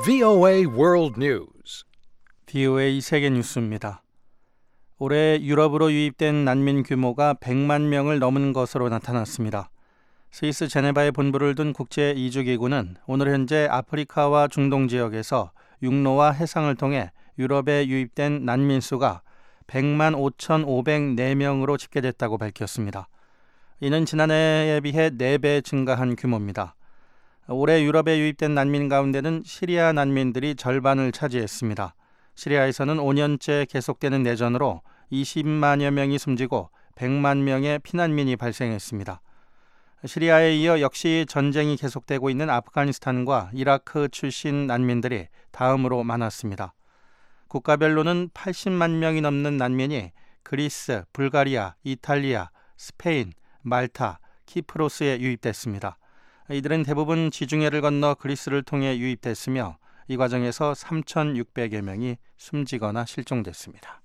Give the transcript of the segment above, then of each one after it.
VOA World News. VOA 세계 뉴스입니다. 올해 유럽으로 유입된 난민 규모가 100만 명을 넘은 것으로 나타났습니다. 스위스 제네바에 본부를 둔 국제이주기구는 오늘 현재 아프리카와 중동 지역에서 육로와 해상을 통해 유럽에 유입된 난민 수가 100만 5,504명으로 집계됐다고 밝혔습니다. 이는 지난해에 비해 4배 증가한 규모입니다. 올해 유럽에 유입된 난민 가운데는 시리아 난민들이 절반을 차지했습니다. 시리아에서는 5년째 계속되는 내전으로 20만여 명이 숨지고 100만 명의 피난민이 발생했습니다. 시리아에 이어 역시 전쟁이 계속되고 있는 아프가니스탄과 이라크 출신 난민들이 다음으로 많았습니다. 국가별로는 80만 명이 넘는 난민이 그리스, 불가리아, 이탈리아, 스페인, 말타, 키프로스에 유입됐습니다. 이들은 대부분 지중해를 건너 그리스를 통해 유입됐으며 이 과정에서 3,600여 명이 숨지거나 실종됐습니다.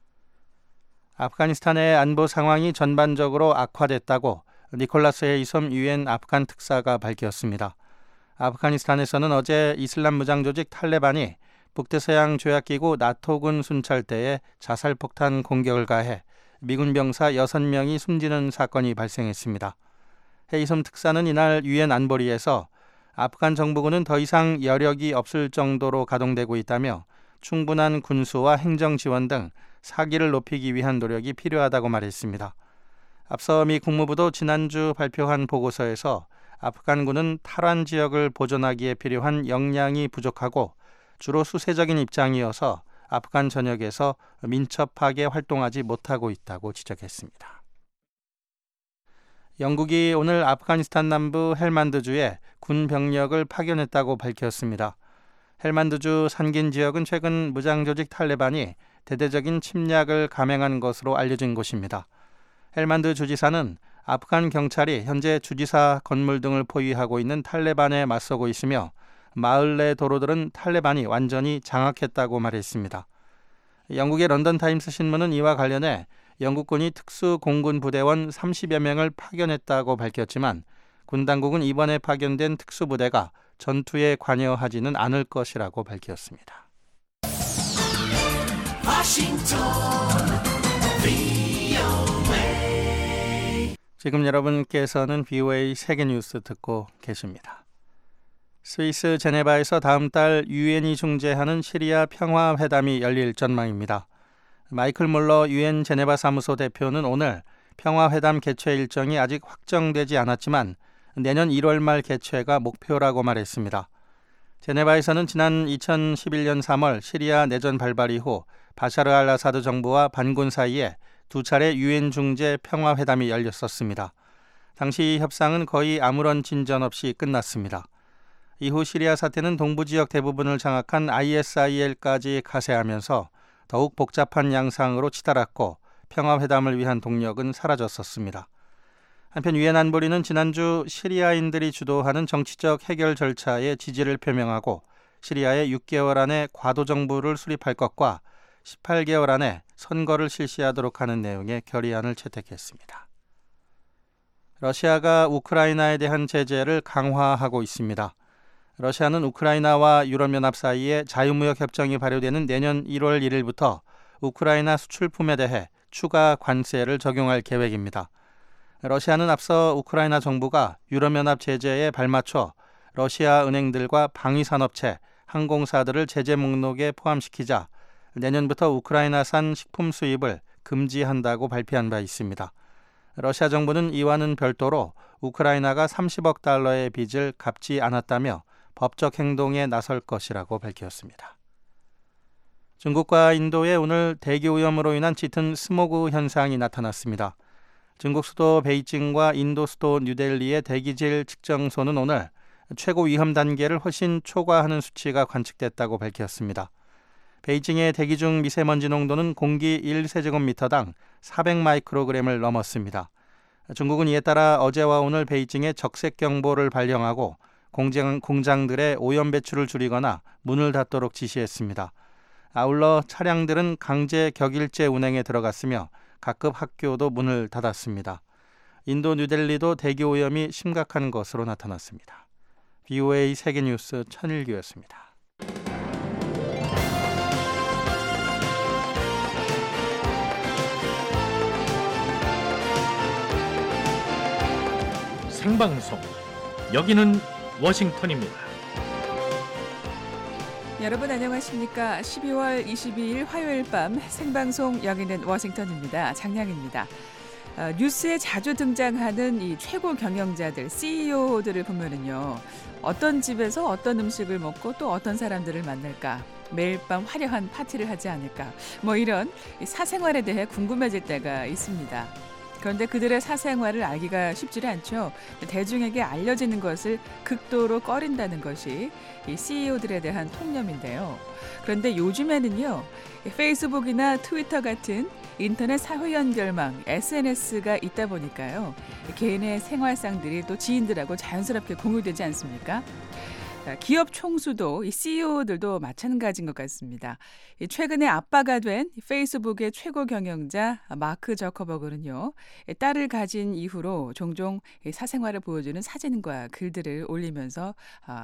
아프가니스탄의 안보 상황이 전반적으로 악화됐다고 니콜라스 헤이섬 유엔 아프간 특사가 밝혔습니다. 아프가니스탄에서는 어제 이슬람 무장 조직 탈레반이 북대서양 조약기구 나토군 순찰대에 자살폭탄 공격을 가해 미군 병사 6명이 숨지는 사건이 발생했습니다. 헤이섬 특사는 이날 유엔 안보리에서 아프간 정부군은 더 이상 여력이 없을 정도로 가동되고 있다며 충분한 군수와 행정 지원 등 사기를 높이기 위한 노력이 필요하다고 말했습니다. 앞서 미 국무부도 지난주 발표한 보고서에서 아프간군은 탈환 지역을 보존하기에 필요한 역량이 부족하고 주로 수세적인 입장이어서 아프간 전역에서 민첩하게 활동하지 못하고 있다고 지적했습니다. 영국이 오늘 아프가니스탄 남부 헬만드주에 군 병력을 파견했다고 밝혔습니다. 헬만드주 산긴 지역은 최근 무장조직 탈레반이 대대적인 침략을 감행한 것으로 알려진 곳입니다. 헬만드 주지사는 아프간 경찰이 현재 주지사 건물 등을 포위하고 있는 탈레반에 맞서고 있으며 마을 내 도로들은 탈레반이 완전히 장악했다고 말했습니다. 영국의 런던타임스 신문은 이와 관련해 영국군이 특수공군부대원 30여 명을 파견했다고 밝혔지만 군 당국은 이번에 파견된 특수부대가 전투에 관여하지는 않을 것이라고 밝혔습니다. 지금 여러분께서는 VOA 세계뉴스 듣고 계십니다. 스위스 제네바에서 다음 달 유엔이 중재하는 시리아 평화회담이 열릴 전망입니다. 마이클 몰러 유엔 제네바 사무소 대표는 오늘 평화회담 개최 일정이 아직 확정되지 않았지만 내년 1월 말 개최가 목표라고 말했습니다. 제네바에서는 지난 2011년 3월 시리아 내전 발발 이후 바샤르 알 아사드 정부와 반군 사이에 두 차례 유엔 중재 평화회담이 열렸었습니다. 당시 협상은 거의 아무런 진전 없이 끝났습니다. 이후 시리아 사태는 동부 지역 대부분을 장악한 ISIL까지 가세하면서 더욱 복잡한 양상으로 치달았고 평화회담을 위한 동력은 사라졌었습니다. 한편 유엔 안보리는 지난주 시리아인들이 주도하는 정치적 해결 절차에 지지를 표명하고 시리아에 6개월 안에 과도정부를 수립할 것과 18개월 안에 선거를 실시하도록 하는 내용의 결의안을 채택했습니다. 러시아가 우크라이나에 대한 제재를 강화하고 있습니다. 러시아는 우크라이나와 유럽연합 사이에 자유무역 협정이 발효되는 내년 1월 1일부터 우크라이나 수출품에 대해 추가 관세를 적용할 계획입니다. 러시아는 앞서 우크라이나 정부가 유럽연합 제재에 발맞춰 러시아 은행들과 방위산업체, 항공사들을 제재 목록에 포함시키자 내년부터 우크라이나산 식품 수입을 금지한다고 발표한 바 있습니다. 러시아 정부는 이와는 별도로 우크라이나가 30억 달러의 빚을 갚지 않았다며 법적 행동에 나설 것이라고 밝혔습니다. 중국과 인도에 오늘 대기오염으로 인한 짙은 스모그 현상이 나타났습니다. 중국 수도 베이징과 인도 수도 뉴델리의 대기질 측정소는 오늘 최고 위험 단계를 훨씬 초과하는 수치가 관측됐다고 밝혔습니다. 베이징의 대기 중 미세먼지 농도는 공기 1세제곱미터당 400마이크로그램을 넘었습니다. 중국은 이에 따라 어제와 오늘 베이징에 적색경보를 발령하고 공장들의 오염 배출을 줄이거나 문을 닫도록 지시했습니다. 아울러 차량들은 강제 격일제 운행에 들어갔으며 각급 학교도 문을 닫았습니다. 인도 뉴델리도 대기 오염이 심각한 것으로 나타났습니다. VOA 세계뉴스 천일규였습니다. 생방송. 여기는 워싱턴입니다. 여러분 안녕하십니까? 12월 22일 화요일 밤 생방송 여기는 워싱턴입니다. 장량입니다. 뉴스에 자주 등장하는 이 최고 경영자들, CEO들을 보면은요. 어떤 집에서 어떤 음식을 먹고 또 어떤 사람들을 만날까? 매일 밤 화려한 파티를 하지 않을까? 뭐 이런 사생활에 대해 궁금해질 때가 있습니다. 그런데 그들의 사생활을 알기가 쉽지 않죠. 대중에게 알려지는 것을 극도로 꺼린다는 것이 이 CEO들에 대한 통념인데요. 그런데 요즘에는요. 페이스북이나 트위터 같은 인터넷 사회 연결망, SNS가 있다 보니까요. 개인의 생활상들이 또 지인들하고 자연스럽게 공유되지 않습니까? 기업 총수도 이 CEO들도 마찬가지인 것 같습니다. 최근에 아빠가 된 페이스북의 최고 경영자 마크 저커버그는요. 딸을 가진 이후로 종종 사생활을 보여주는 사진과 글들을 올리면서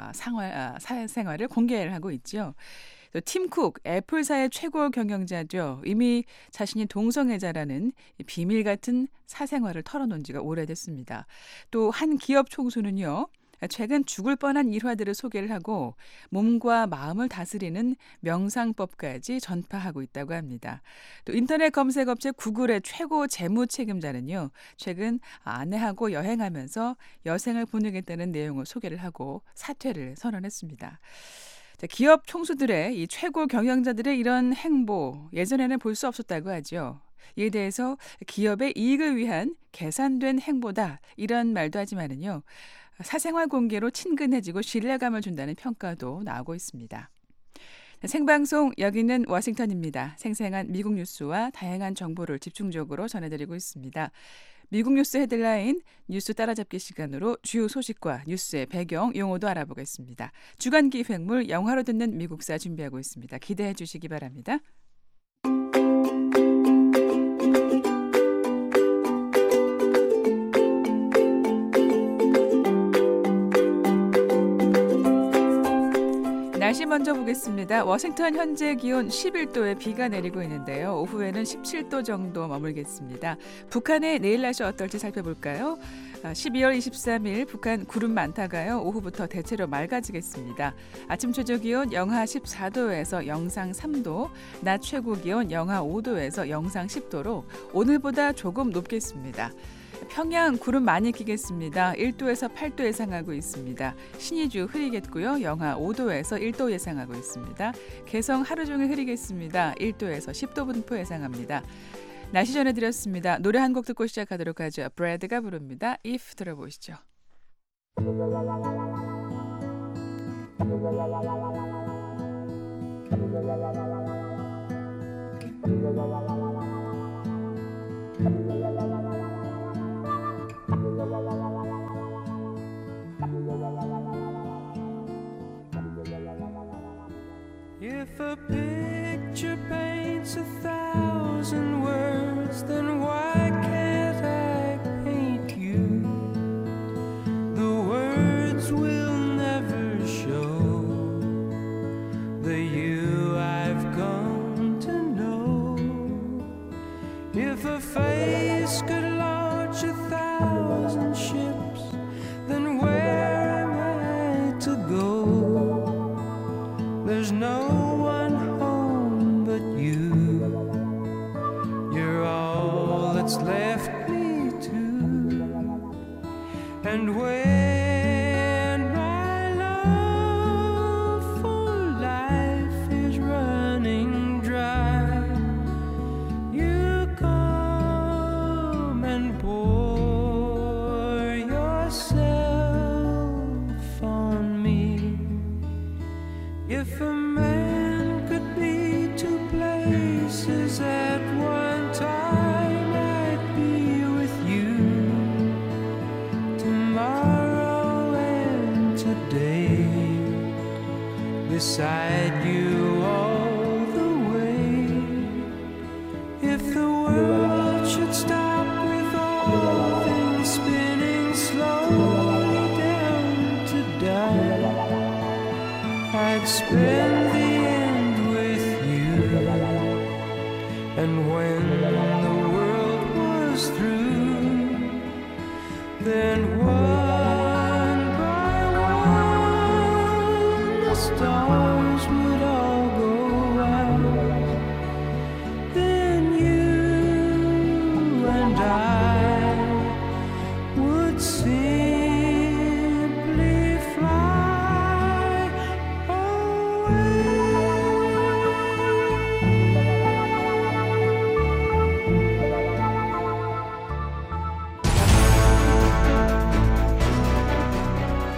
사생활을 공개를 하고 있죠. 팀 쿡, 애플사의 최고 경영자죠. 이미 자신이 동성애자라는 비밀 같은 사생활을 털어놓은 지가 오래됐습니다. 또 한 기업 총수는요. 최근 죽을 뻔한 일화들을 소개를 하고 몸과 마음을 다스리는 명상법까지 전파하고 있다고 합니다. 또 인터넷 검색업체 구글의 최고 재무 책임자는요. 최근 아내하고 여행하면서 여생을 보내겠다는 내용을 소개를 하고 사퇴를 선언했습니다. 기업 총수들의 이 최고 경영자들의 이런 행보 예전에는 볼 수 없었다고 하죠. 이에 대해서 기업의 이익을 위한 계산된 행보다 이런 말도 하지만은요. 사생활 공개로 친근해지고 신뢰감을 준다는 평가도 나오고 있습니다. 생방송 여기는 워싱턴입니다. 생생한 미국 뉴스와 다양한 정보를 집중적으로 전해드리고 있습니다. 미국 뉴스 헤드라인, 뉴스 따라잡기 시간으로 주요 소식과 뉴스의 배경, 용어도 알아보겠습니다. 주간 기획물 영화로 듣는 미국사 준비하고 있습니다. 기대해 주시기 바랍니다. 날씨 먼저 보겠습니다. 워싱턴 현재 기온 11도에 비가 내리고 있는데요. 오후에는 17도 정도 머물겠습니다. 북한의 내일 날씨 어떨지 살펴볼까요? 12월 23일 북한 구름 많다가요. 오후부터 대체로 맑아지겠습니다. 아침 최저 기온 영하 14도에서 영상 3도, 낮 최고 기온 영하 5도에서 영상 10도로 오늘보다 조금 높겠습니다. 평양 구름 많이 끼겠습니다. 1도에서 8도 예상하고 있습니다. 신의주 흐리겠고요. 영하 5도에서 1도 예상하고 있습니다. 개성 하루 종일 흐리겠습니다. 1도에서 10도 분포 예상합니다. 날씨 전해드렸습니다. 노래 한 곡 듣고 시작하도록 하죠. 브래드가 부릅니다. If 들어보시죠. If a picture paints 1,000 words, then why can't I paint you? The words will never show the you I've come to know. If a face could launch 1,000 ships, then where am I to go? There's no one home but you. You're all that's left me to. And when my love for life is running dry, you come and pour yourself on me. If a man could be two places at one time, I'd be with you tomorrow and today, beside you all the way. If the world should stop with all things spinning slowly down to die, I'd spend the end with you. And when the world was through, then what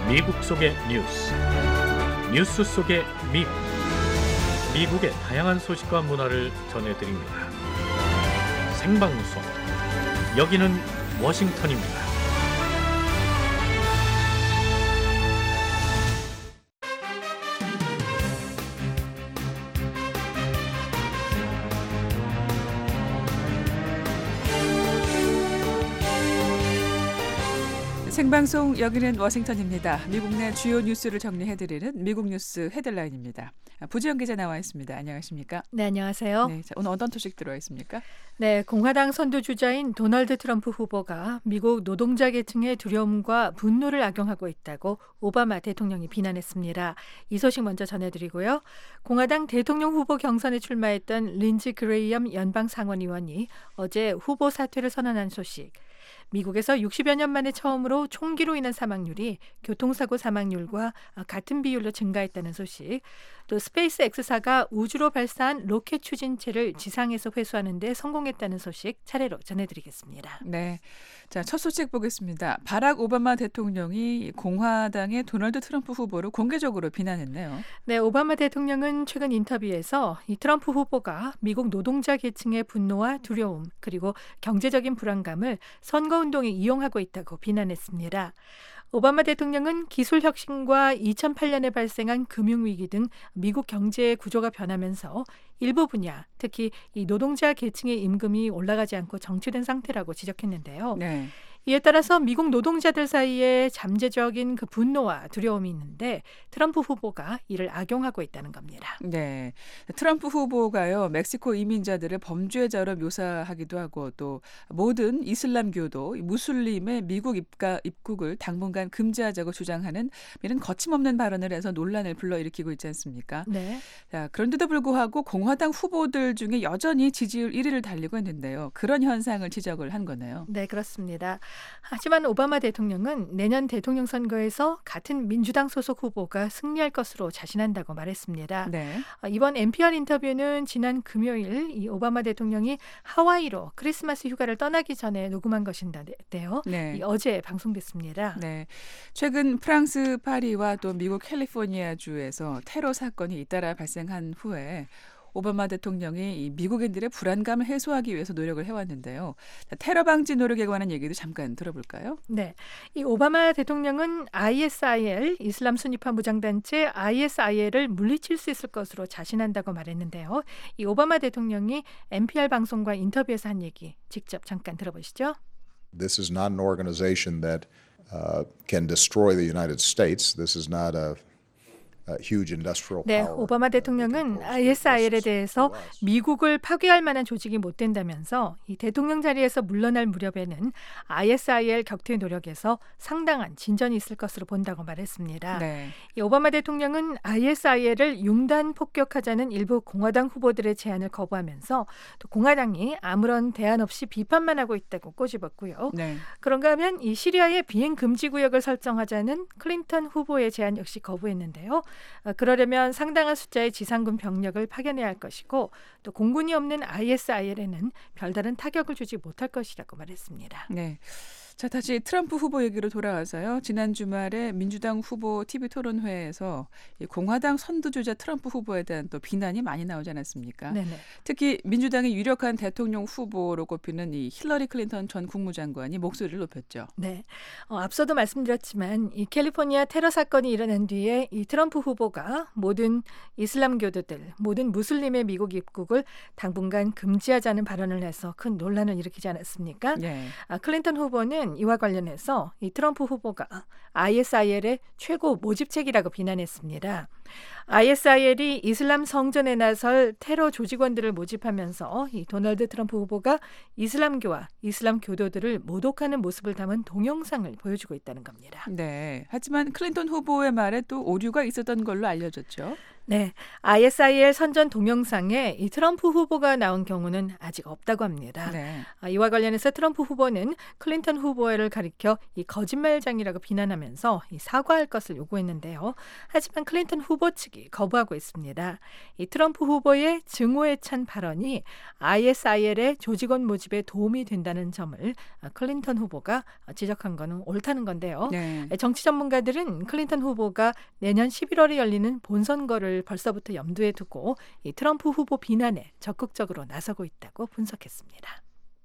미국 속의 뉴스 속의 미국. 미국의 다양한 소식과 문화를 전해드립니다. 생방송. 여기는 워싱턴입니다. 생방송 여기는 워싱턴입니다. 미국 내 주요 뉴스를 정리해드리는 미국 뉴스 헤드라인입니다. 부지영 기자 나와 있습니다. 안녕하십니까? 네, 안녕하세요. 네, 자, 오늘 어떤 소식 들어와 있습니까? 네, 공화당 선두주자인 도널드 트럼프 후보가 미국 노동자 계층의 두려움과 분노를 악용하고 있다고 오바마 대통령이 비난했습니다. 이 소식 먼저 전해드리고요. 공화당 대통령 후보 경선에 출마했던 린지 그레이엄 연방 상원의원이 어제 후보 사퇴를 선언한 소식. 미국에서 60여 년 만에 처음으로 총기로 인한 사망률이 교통사고 사망률과 같은 비율로 증가했다는 소식, 또 스페이스 X사가 우주로 발사한 로켓 추진체를 지상에서 회수하는 데 성공했다는 소식 차례로 전해드리겠습니다. 네, 자, 첫 소식 보겠습니다. 바락 오바마 대통령이 공화당의 도널드 트럼프 후보를 공개적으로 비난했네요. 네, 오바마 대통령은 최근 인터뷰에서 이 트럼프 후보가 미국 노동자 계층의 분노와 두려움 그리고 경제적인 불안감을 선거운동에 이용하고 있다고 비난했습니다. 오바마 대통령은 기술 혁신과 2008년에 발생한 금융위기 등 미국 경제의 구조가 변하면서 일부 분야, 특히 이 노동자 계층의 임금이 올라가지 않고 정체된 상태라고 지적했는데요. 네. 이에 따라서 미국 노동자들 사이에 잠재적인 그 분노와 두려움이 있는데 트럼프 후보가 이를 악용하고 있다는 겁니다. 네, 트럼프 후보가요 멕시코 이민자들을 범죄자로 묘사하기도 하고 또 모든 이슬람교도 무슬림의 미국 입국을 당분간 금지하자고 주장하는 이런 거침없는 발언을 해서 논란을 불러일으키고 있지 않습니까? 네. 자, 그런데도 불구하고 공화당 후보들 중에 여전히 지지율 1위를 달리고 있는데요. 그런 현상을 지적을 한 거네요. 네, 그렇습니다. 하지만 오바마 대통령은 내년 대통령 선거에서 같은 민주당 소속 후보가 승리할 것으로 자신한다고 말했습니다. 네. 이번 NPR 인터뷰는 지난 금요일 이 오바마 대통령이 하와이로 크리스마스 휴가를 떠나기 전에 녹음한 것인데요. 네. 어제 방송됐습니다. 네, 최근 프랑스 파리와 또 미국 캘리포니아 주에서 테러 사건이 잇따라 발생한 후에 오바마 대통령이 이 미국인들의 불안감을 해소하기 위해서 노력을 해왔는데요. 자, 테러 방지 노력에 관한 얘기도 잠깐 들어볼까요? 네, 이 오바마 대통령은 ISIL 이슬람 순위파 무장단체 ISIL을 물리칠 수 있을 것으로 자신한다고 말했는데요. 이 오바마 대통령이 NPR 방송과 인터뷰에서 한 얘기 직접 잠깐 들어보시죠. This is not an organization that can destroy the United States. This is not a huge industrial 네, power. 오바마 대통령은 ISIL에 대해서 미국을 파괴할 만한 조직이 못 된다면서 이 대통령 자리에서 물러날 무렵에는 ISIL 격퇴 노력에서 상당한 진전이 있을 것으로 본다고 말했습니다. 네. 이 오바마 대통령은 ISIL을 융단 폭격하자는 일부 공화당 후보들의 제안을 거부하면서 또 공화당이 아무런 대안 없이 비판만 하고 있다고 꼬집었고요. 네. 그런가 하면 이 시리아의 비행 금지 구역을 설정하자는 클린턴 후보의 제안 역시 거부했는데요. 그러려면 상당한 숫자의 지상군 병력을 파견해야 할 것이고 또 공군이 없는 ISIL에는 별다른 타격을 주지 못할 것이라고 말했습니다. 네. 자, 다시 트럼프 후보 얘기로 돌아와서요. 지난 주말에 민주당 후보 TV 토론회에서 이 공화당 선두주자 트럼프 후보에 대한 또 비난이 많이 나오지 않았습니까? 네네. 특히 민주당의 유력한 대통령 후보로 꼽히는 이 힐러리 클린턴 전 국무장관이 목소리를 높였죠. 네, 앞서도 말씀드렸지만 이 캘리포니아 테러 사건이 일어난 뒤에 이 트럼프 후보가 모든 이슬람교도들, 모든 무슬림의 미국 입국을 당분간 금지하자는 발언을 해서 큰 논란을 일으키지 않았습니까? 네. 클린턴 후보는 이와 관련해서 이 트럼프 후보가 ISIL의 최고 모집책이라고 비난했습니다. ISIL이 이슬람 성전에 나설 테러 조직원들을 모집하면서 이 도널드 트럼프 후보가 이슬람교와 이슬람 교도들을 모독하는 모습을 담은 동영상을 보여주고 있다는 겁니다. 네. 하지만 클린턴 후보의 말에 또 오류가 있었던 걸로 알려졌죠. 네, ISIL 선전 동영상에 이 트럼프 후보가 나온 경우는 아직 없다고 합니다. 네. 이와 관련해서 트럼프 후보는 클린턴 후보를 가리켜 이 거짓말장이라고 비난하면서 이 사과할 것을 요구했는데요. 하지만 클린턴 후보 후보 측이 거부하고 있습니다. 이 트럼프 후보의 증오에 찬 발언이 ISIL의 조직원 모집에 도움이 된다는 점을 클린턴 후보가 지적한 것은 옳다는 건데요. 네. 정치 전문가들은 클린턴 후보가 내년 11월에 열리는 본선거를 벌써부터 염두에 두고 이 트럼프 후보 비난에 적극적으로 나서고 있다고 분석했습니다.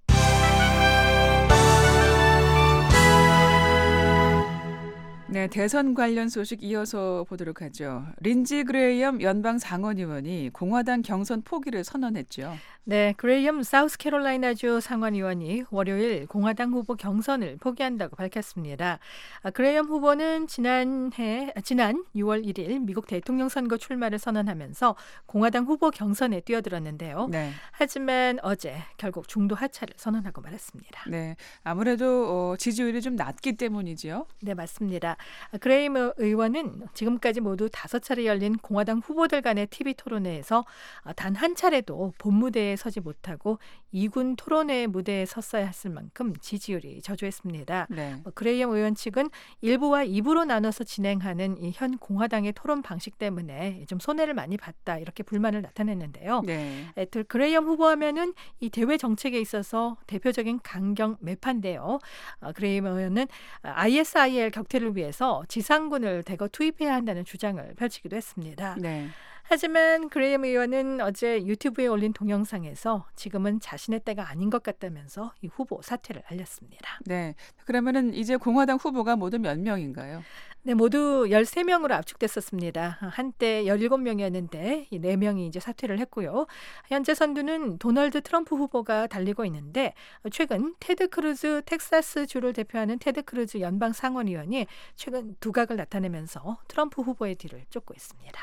네, 대선 관련 소식 이어서 보도록 하죠. 린지 그레이엄 연방 상원의원이 공화당 경선 포기를 선언했죠. 네, 그레이엄 사우스캐롤라이나주 상원의원이 월요일 공화당 후보 경선을 포기한다고 밝혔습니다. 그레이엄 후보는 지난 6월 1일 미국 대통령 선거 출마를 선언하면서 공화당 후보 경선에 뛰어들었는데요. 네. 하지만 어제 결국 중도 하차를 선언하고 말았습니다. 네, 아무래도 지지율이 좀 낮기 때문이죠. 네, 맞습니다. 그레이엄 의원은 지금까지 모두 5차례 열린 공화당 후보들 간의 TV 토론회에서 단 한 차례도 본무대에 서지 못하고 2군 토론회 무대에 섰어야 했을 만큼 지지율이 저조했습니다. 네. 그레이엄 의원 측은 1부와 2부로 나눠서 진행하는 이 현 공화당의 토론 방식 때문에 좀 손해를 많이 봤다 이렇게 불만을 나타냈는데요. 네. 그레이엄 후보하면은 이 대외 정책에 있어서 대표적인 강경 매파인데요. 그레이엄 의원은 ISIL 격퇴를 위해서 지상군을 대거 투입해야 한다는 주장을 펼치기도 했습니다. 네. 하지만 그레이엄 의원은 어제 유튜브에 올린 동영상에서 지금은 자신의 때가 아닌 것 같다면서 이 후보 사퇴를 알렸습니다. 네. 그러면은 이제 공화당 후보가 모두 몇 명인가요? 네, 모두 13명으로 압축됐었습니다. 한때 17명이었는데 이 4명이 이제 사퇴를 했고요. 현재 선두는 도널드 트럼프 후보가 달리고 있는데 최근 테드 크루즈 텍사스 주를 대표하는 테드 크루즈 연방 상원의원이 최근 두각을 나타내면서 트럼프 후보의 뒤를 쫓고 있습니다.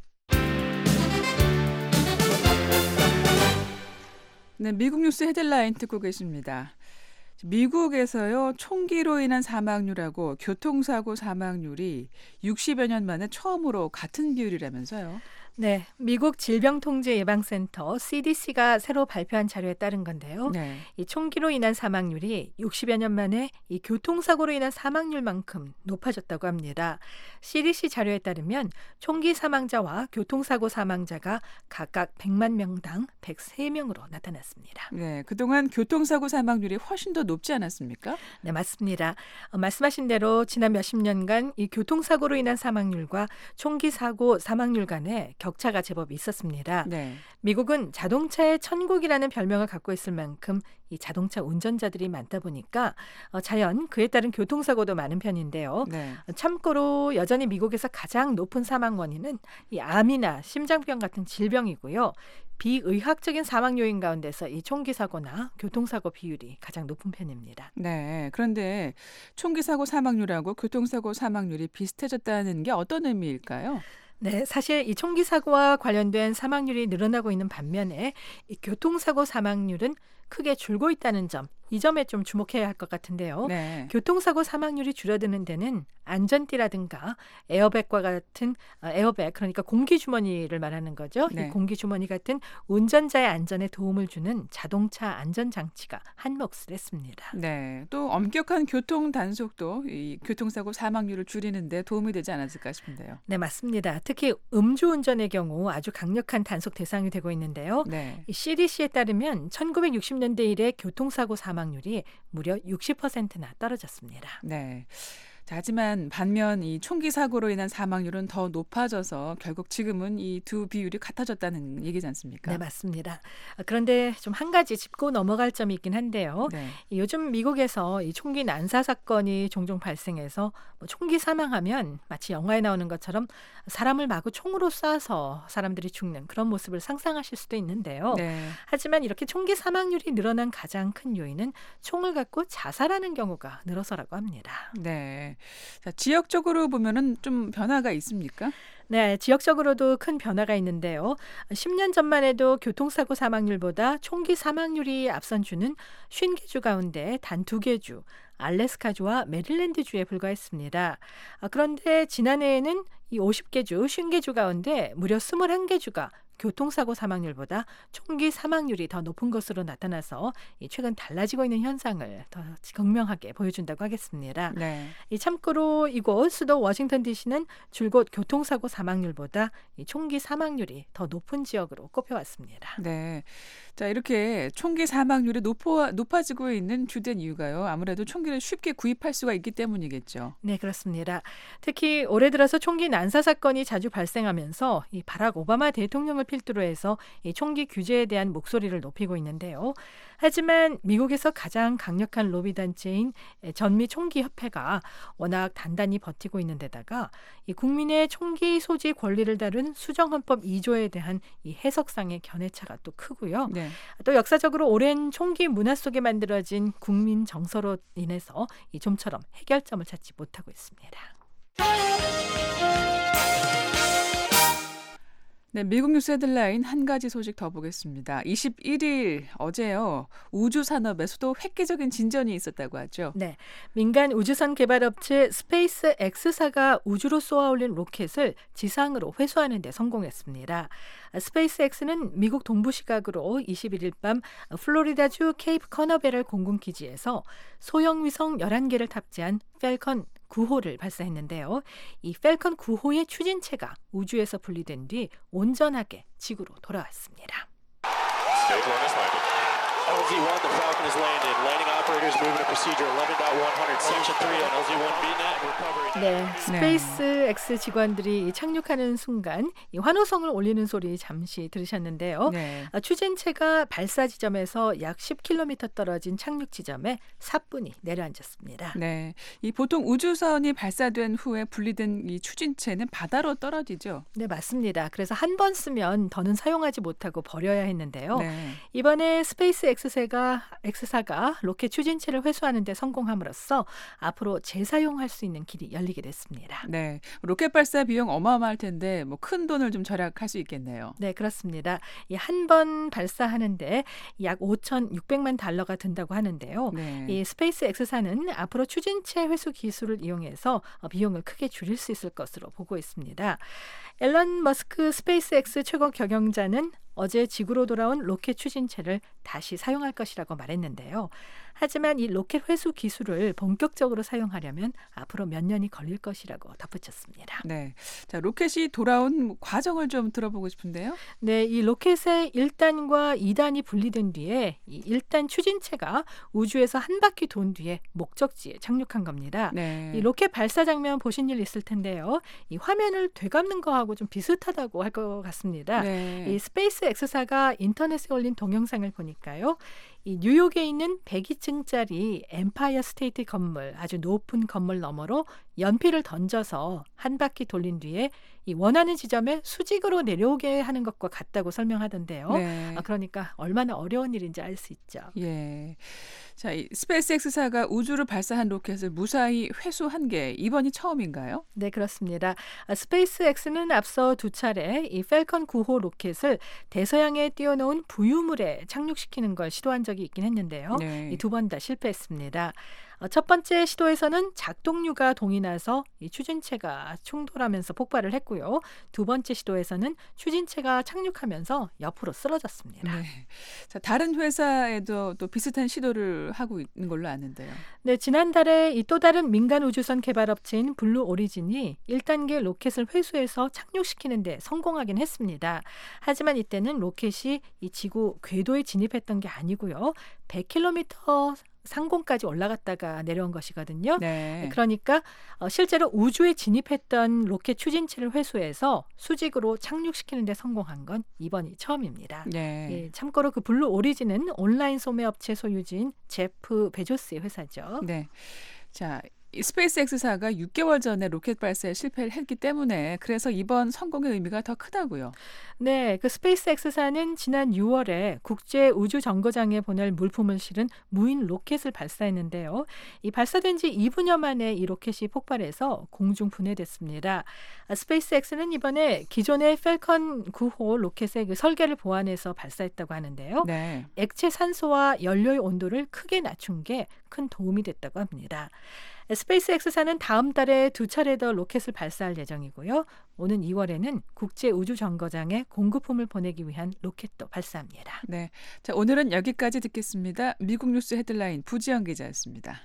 네, 미국 뉴스 헤드라인 듣고 계십니다. 미국에서요, 총기로 인한 사망률하고 교통사고 사망률이 60여 년 만에 처음으로 같은 비율이라면서요. 네, 미국 질병통제예방센터 CDC가 새로 발표한 자료에 따른 건데요. 네. 이 총기로 인한 사망률이 60여 년 만에 이 교통사고로 인한 사망률만큼 높아졌다고 합니다. CDC 자료에 따르면 총기 사망자와 교통사고 사망자가 각각 100만 명당 103명으로 나타났습니다. 네, 그동안 교통사고 사망률이 훨씬 더 높지 않았습니까? 네, 맞습니다. 말씀하신 대로 지난 몇십 년간 이 교통사고로 인한 사망률과 총기 사고 사망률 간에 격차가 제법 있었습니다. 네. 미국은 자동차의 천국이라는 별명을 갖고 있을 만큼 이 자동차 운전자들이 많다 보니까 자연 그에 따른 교통사고도 많은 편인데요. 네. 참고로 여전히 미국에서 가장 높은 사망 원인은 이 암이나 심장병 같은 질병이고요. 비의학적인 사망 요인 가운데서 이 총기 사고나 교통사고 비율이 가장 높은 편입니다. 네. 그런데 총기 사고 사망률하고 교통사고 사망률이 비슷해졌다는 게 어떤 의미일까요? 네, 사실 이 총기 사고와 관련된 사망률이 늘어나고 있는 반면에 이 교통사고 사망률은 크게 줄고 있다는 점, 이 점에 좀 주목해야 할 것 같은데요. 네. 교통사고 사망률이 줄어드는 데는 안전띠라든가 에어백과 같은 에어백, 그러니까 공기주머니를 말하는 거죠. 네. 이 공기주머니 같은 운전자의 안전에 도움을 주는 자동차 안전장치가 한 몫을 했습니다. 네. 또 엄격한 교통 단속도 이 교통사고 사망률을 줄이는 데 도움이 되지 않았을까 싶은데요. 네, 맞습니다. 특히 음주운전의 경우 아주 강력한 단속 대상이 되고 있는데요. 네. 이 CDC에 따르면 1960년대 이래 교통사고 사망률이 무려 60%나 떨어졌습니다. 네. 자, 하지만 반면 이 총기 사고로 인한 사망률은 더 높아져서 결국 지금은 이 두 비율이 같아졌다는 얘기지 않습니까? 네, 맞습니다. 그런데 좀 한 가지 짚고 넘어갈 점이 있긴 한데요. 네. 요즘 미국에서 이 총기 난사 사건이 종종 발생해서 총기 사망하면 마치 영화에 나오는 것처럼 사람을 마구 총으로 쏴서 사람들이 죽는 그런 모습을 상상하실 수도 있는데요. 네. 하지만 이렇게 총기 사망률이 늘어난 가장 큰 요인은 총을 갖고 자살하는 경우가 늘어서라고 합니다. 네. 자, 지역적으로 보면은 좀 변화가 있습니까? 네, 지역적으로도 큰 변화가 있는데요. 10년 전만 해도 교통사고 사망률보다 총기 사망률이 앞선 주는 50개 가운데 단 2개 주, 알래스카주와 메릴랜드주에 불과했습니다. 그런데 지난해에는 이 50개 주, 50개 주 가운데 무려 21개 주가 교통사고 사망률보다 총기 사망률이 더 높은 것으로 나타나서 최근 달라지고 있는 현상을 더 극명하게 보여준다고 하겠습니다. 네. 참고로 이곳 수도 워싱턴 DC는 줄곧 교통사고 사망률보다 총기 사망률이 더 높은 지역으로 꼽혀왔습니다. 네. 자, 이렇게 총기 사망률이 높아지고 있는 주된 이유가요. 아무래도 총기를 쉽게 구입할 수가 있기 때문이겠죠. 네, 그렇습니다. 특히 올해 들어서 총기 난사 사건이 자주 발생하면서 이 바락 오바마 대통령을 필두로 해서 이 총기 규제에 대한 목소리를 높이고 있는데요. 하지만 미국에서 가장 강력한 로비 단체인 전미 총기 협회가 워낙 단단히 버티고 있는 데다가 이 국민의 총기 소지 권리를 다룬 수정헌법 2조에 대한 이 해석상의 견해차가 또 크고요. 네. 또 역사적으로 오랜 총기 문화 속에 만들어진 국민 정서로 인해서 이 좀처럼 해결점을 찾지 못하고 있습니다. 네, 미국 뉴스 헤드라인 한 가지 소식 더 보겠습니다. 21일 어제요. 우주 산업에서도 획기적인 진전이 있었다고 하죠. 네, 민간 우주선 개발업체 스페이스 X사가 우주로 쏘아 올린 로켓을 지상으로 회수하는 데 성공했습니다. 스페이스 X는 미국 동부 시각으로 21일 밤 플로리다주 케이프 커너베럴 공군기지에서 소형 위성 11개를 탑재한 펠컨 9호를 발사했는데요. 이 펠컨 9호의 추진체가 우주에서 분리된 뒤 온전하게 지구로 돌아왔습니다. LZ-1, the Falcon has landed. Landing operators moving to procedure 11.100, section 3 on LZ-1B-net. Recovery. 네, 스페이스 X 직원들이 착륙하는 순간 이 환호성을 올리는 소리 잠시 들으셨는데요. 네. 추진체가 발사 지점에서 약 10km 떨어진 착륙 지점에 사뿐히 내려앉았습니다. 네. 이 보통 우주선이 발사된 후에 분리된 이 추진체는 바다로 떨어지죠. 네, 맞습니다. 그래서 한 번 쓰면 더는 사용하지 못하고 버려야 했는데요. 네. 이번에 스페이스 X사가 로켓 추진체를 회수하는 데 성공함으로써 앞으로 재사용할 수 있는 길이 열리게 됐습니다. 네. 로켓 발사 비용 어마어마할 텐데 뭐 큰 돈을 좀 절약할 수 있겠네요. 네, 그렇습니다. 이 한 번 발사하는데 약 5,600만 달러가 든다고 하는데요. 네. 이 스페이스 X사는 앞으로 추진체 회수 기술을 이용해서 비용을 크게 줄일 수 있을 것으로 보고 있습니다. 앨런 머스크 스페이스 X 최고 경영자는 어제 지구로 돌아온 로켓 추진체를 다시 사용할 것이라고 말했는데요. 하지만 이 로켓 회수 기술을 본격적으로 사용하려면 앞으로 몇 년이 걸릴 것이라고 덧붙였습니다. 네. 자, 로켓이 돌아온 과정을 좀 들어보고 싶은데요. 네, 이 로켓의 1단과 2단이 분리된 뒤에 이 1단 추진체가 우주에서 한 바퀴 돈 뒤에 목적지에 착륙한 겁니다. 네. 이 로켓 발사 장면 보신 일 있을 텐데요. 이 화면을 되감는 거하고 좀 비슷하다고 할 것 같습니다. 네. 이 스페이스 X사가 인터넷에 올린 동영상을 보니까요. 이 뉴욕에 있는 102층짜리 엠파이어 스테이트 건물, 아주 높은 건물 너머로 연필을 던져서 한 바퀴 돌린 뒤에 이 원하는 지점에 수직으로 내려오게 하는 것과 같다고 설명하던데요. 네. 그러니까 얼마나 어려운 일인지 알 수 있죠. 예. 자, 이 스페이스 X사가 우주로 발사한 로켓을 무사히 회수한 게 이번이 처음인가요? 네, 그렇습니다. 스페이스 X는 앞서 두 차례 이 펠컨 9호 로켓을 대서양에 띄워놓은 부유물에 착륙시키는 걸 시도한 적이 있긴 했는데요. 네. 이 두 번 다 실패했습니다. 첫 번째 시도에서는 작동류가 동이 나서 이 추진체가 충돌하면서 폭발을 했고요. 두 번째 시도에서는 추진체가 착륙하면서 옆으로 쓰러졌습니다. 네. 자, 다른 회사에도 또 비슷한 시도를 하고 있는 걸로 아는데요. 네, 지난달에 이 또 다른 민간 우주선 개발업체인 블루 오리진이 1단계 로켓을 회수해서 착륙시키는 데 성공하긴 했습니다. 하지만 이때는 로켓이 이 지구 궤도에 진입했던 게 아니고요. 100km 상공까지 올라갔다가 내려온 것이거든요. 네. 그러니까 실제로 우주에 진입했던 로켓 추진체를 회수해서 수직으로 착륙시키는 데 성공한 건 이번이 처음입니다. 네. 예, 참고로 그 블루 오리진은 온라인 소매업체 소유주인 제프 베조스의 회사죠. 네. 자, 이 스페이스 X사가 6개월 전에 로켓 발사에 실패를 했기 때문에 그래서 이번 성공의 의미가 더 크다고요. 네, 그 스페이스 X사는 지난 6월에 국제 우주 정거장에 보낼 물품을 실은 무인 로켓을 발사했는데요. 이 발사된 지 2분여 만에 이 로켓이 폭발해서 공중 분해됐습니다. 스페이스 X는 이번에 기존의 펠컨 9호 로켓의 그 설계를 보완해서 발사했다고 하는데요. 네. 액체 산소와 연료의 온도를 크게 낮춘 게 큰 도움이 됐다고 합니다. 스페이스X사는 다음 달에 2차례 더 로켓을 발사할 예정이고요. 오는 2월에는 국제우주정거장에 공급품을 보내기 위한 로켓도 발사합니다. 네, 자, 오늘은 여기까지 듣겠습니다. 미국 뉴스 헤드라인 부지영 기자였습니다.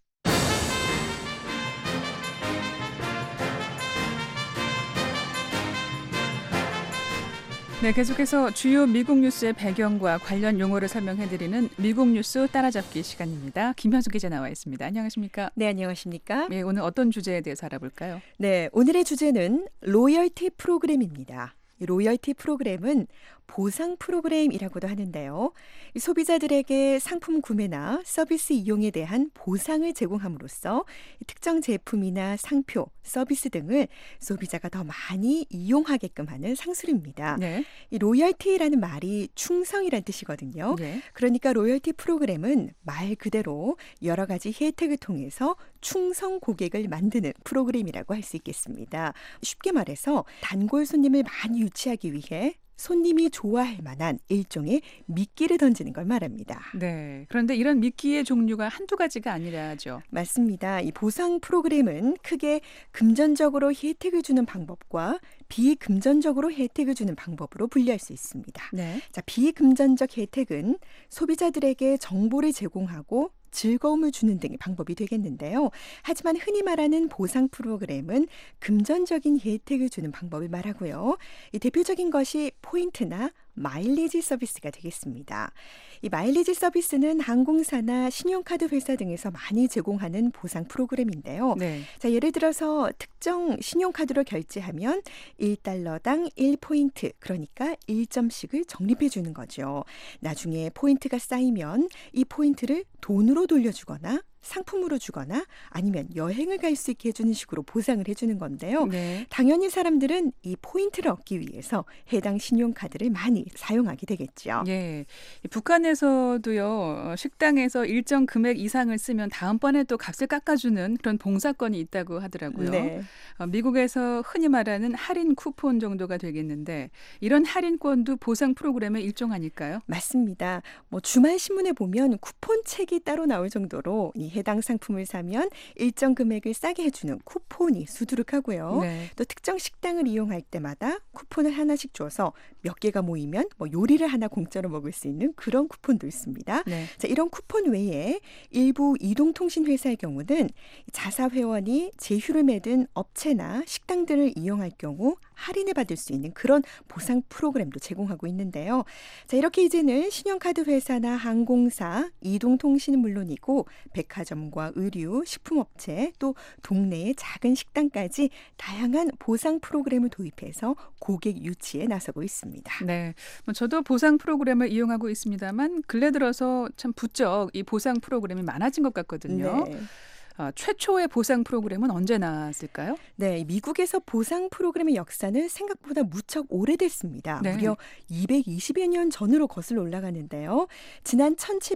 네, 계속해서 주요 미국 뉴스의 배경과 관련 용어를 설명해드리는 미국 뉴스 따라잡기 시간입니다. 김현수 기자 나와 있습니다. 안녕하십니까? 네, 안녕하십니까? 네, 오늘 어떤 주제에 대해서 알아볼까요? 네, 오늘의 주제는 로열티 프로그램입니다. 이 로열티 프로그램은 보상 프로그램이라고도 하는데요. 소비자들에게 상품 구매나 서비스 이용에 대한 보상을 제공함으로써 특정 제품이나 상표, 서비스 등을 소비자가 더 많이 이용하게끔 하는 상술입니다. 네. 이 로열티라는 말이 충성이란 뜻이거든요. 네. 그러니까 로열티 프로그램은 말 그대로 여러 가지 혜택을 통해서 충성 고객을 만드는 프로그램이라고 할 수 있겠습니다. 쉽게 말해서 단골 손님을 많이 유치하기 위해 손님이 좋아할 만한 일종의 미끼를 던지는 걸 말합니다. 네. 그런데 이런 미끼의 종류가 한두 가지가 아니라죠. 맞습니다. 이 보상 프로그램은 크게 금전적으로 혜택을 주는 방법과 비금전적으로 혜택을 주는 방법으로 분리할 수 있습니다. 네. 자, 비금전적 혜택은 소비자들에게 정보를 제공하고 즐거움을 주는 등의 방법이 되겠는데요. 하지만 흔히 말하는 보상 프로그램은 금전적인 혜택을 주는 방법을 말하고요. 이 대표적인 것이 포인트나 마일리지 서비스가 되겠습니다. 이 마일리지 서비스는 항공사나 신용카드 회사 등에서 많이 제공하는 보상 프로그램인데요. 네. 자, 예를 들어서 특정 신용카드로 결제하면 1달러당 1포인트, 그러니까 1점씩을 적립해 주는 거죠. 나중에 포인트가 쌓이면 이 포인트를 돈으로 돌려주거나 상품으로 주거나 아니면 여행을 갈 수 있게 해주는 식으로 보상을 해주는 건데요. 네. 당연히 사람들은 이 포인트를 얻기 위해서 해당 신용카드를 많이 사용하게 되겠죠. 예. 북한에서도요, 식당에서 일정 금액 이상을 쓰면 다음번에 또 값을 깎아주는 그런 봉사권이 있다고 하더라고요. 네. 미국에서 흔히 말하는 할인 쿠폰 정도가 되겠는데 이런 할인권도 보상 프로그램의 일종 아닐까요? 맞습니다. 주말 신문에 보면 쿠폰 책이 따로 나올 정도로 이 해당 상품을 사면 일정 금액을 싸게 해주는 쿠폰이 수두룩하고요. 네. 또 특정 식당을 이용할 때마다 쿠폰을 하나씩 줘서 몇 개가 모이면 요리를 하나 공짜로 먹을 수 있는 그런 쿠폰도 있습니다. 네. 자, 이런 쿠폰 외에 일부 이동통신회사의 경우는 자사회원이 제휴를 맺은 업체나 식당들을 이용할 경우 할인을 받을 수 있는 그런 보상 프로그램도 제공하고 있는데요. 자, 이렇게 이제는 신용카드 회사나 항공사, 이동통신은 물론이고 백화점과 의류, 식품업체, 또 동네의 작은 식당까지 다양한 보상 프로그램을 도입해서 고객 유치에 나서고 있습니다. 네, 저도 보상 프로그램을 이용하고 있습니다만 근래 들어서 참 부쩍 이 보상 프로그램이 많아진 것 같거든요. 네. 최초의 보상 프로그램은 언제 나왔을까요? 네, 미국에서 보상 프로그램의 역사는 생각보다 무척 오래됐습니다. 네. 무려 220여 년 전으로 거슬러 올라가는데요. 지난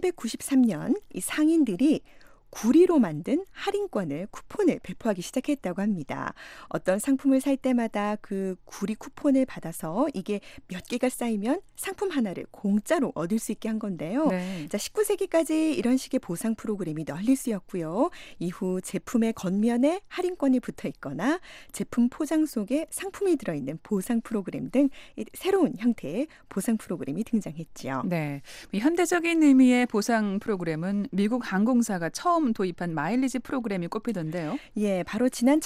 1793년 이 상인들이 구리로 만든 할인권을 쿠폰을 배포하기 시작했다고 합니다. 어떤 상품을 살 때마다 그 구리 쿠폰을 받아서 이게 몇 개가 쌓이면 상품 하나를 공짜로 얻을 수 있게 한 건데요. 네. 자, 19세기까지 이런 식의 보상 프로그램이 널리 쓰였고요. 이후 제품의 겉면에 할인권이 붙어 있거나 제품 포장 속에 상품이 들어있는 보상 프로그램 등 새로운 형태의 보상 프로그램이 등장했죠. 네, 현대적인 의미의 보상 프로그램은 미국 항공사가 처음 도입한 마일리지 프로그램이 꼽히던데요. 예, 바로 지난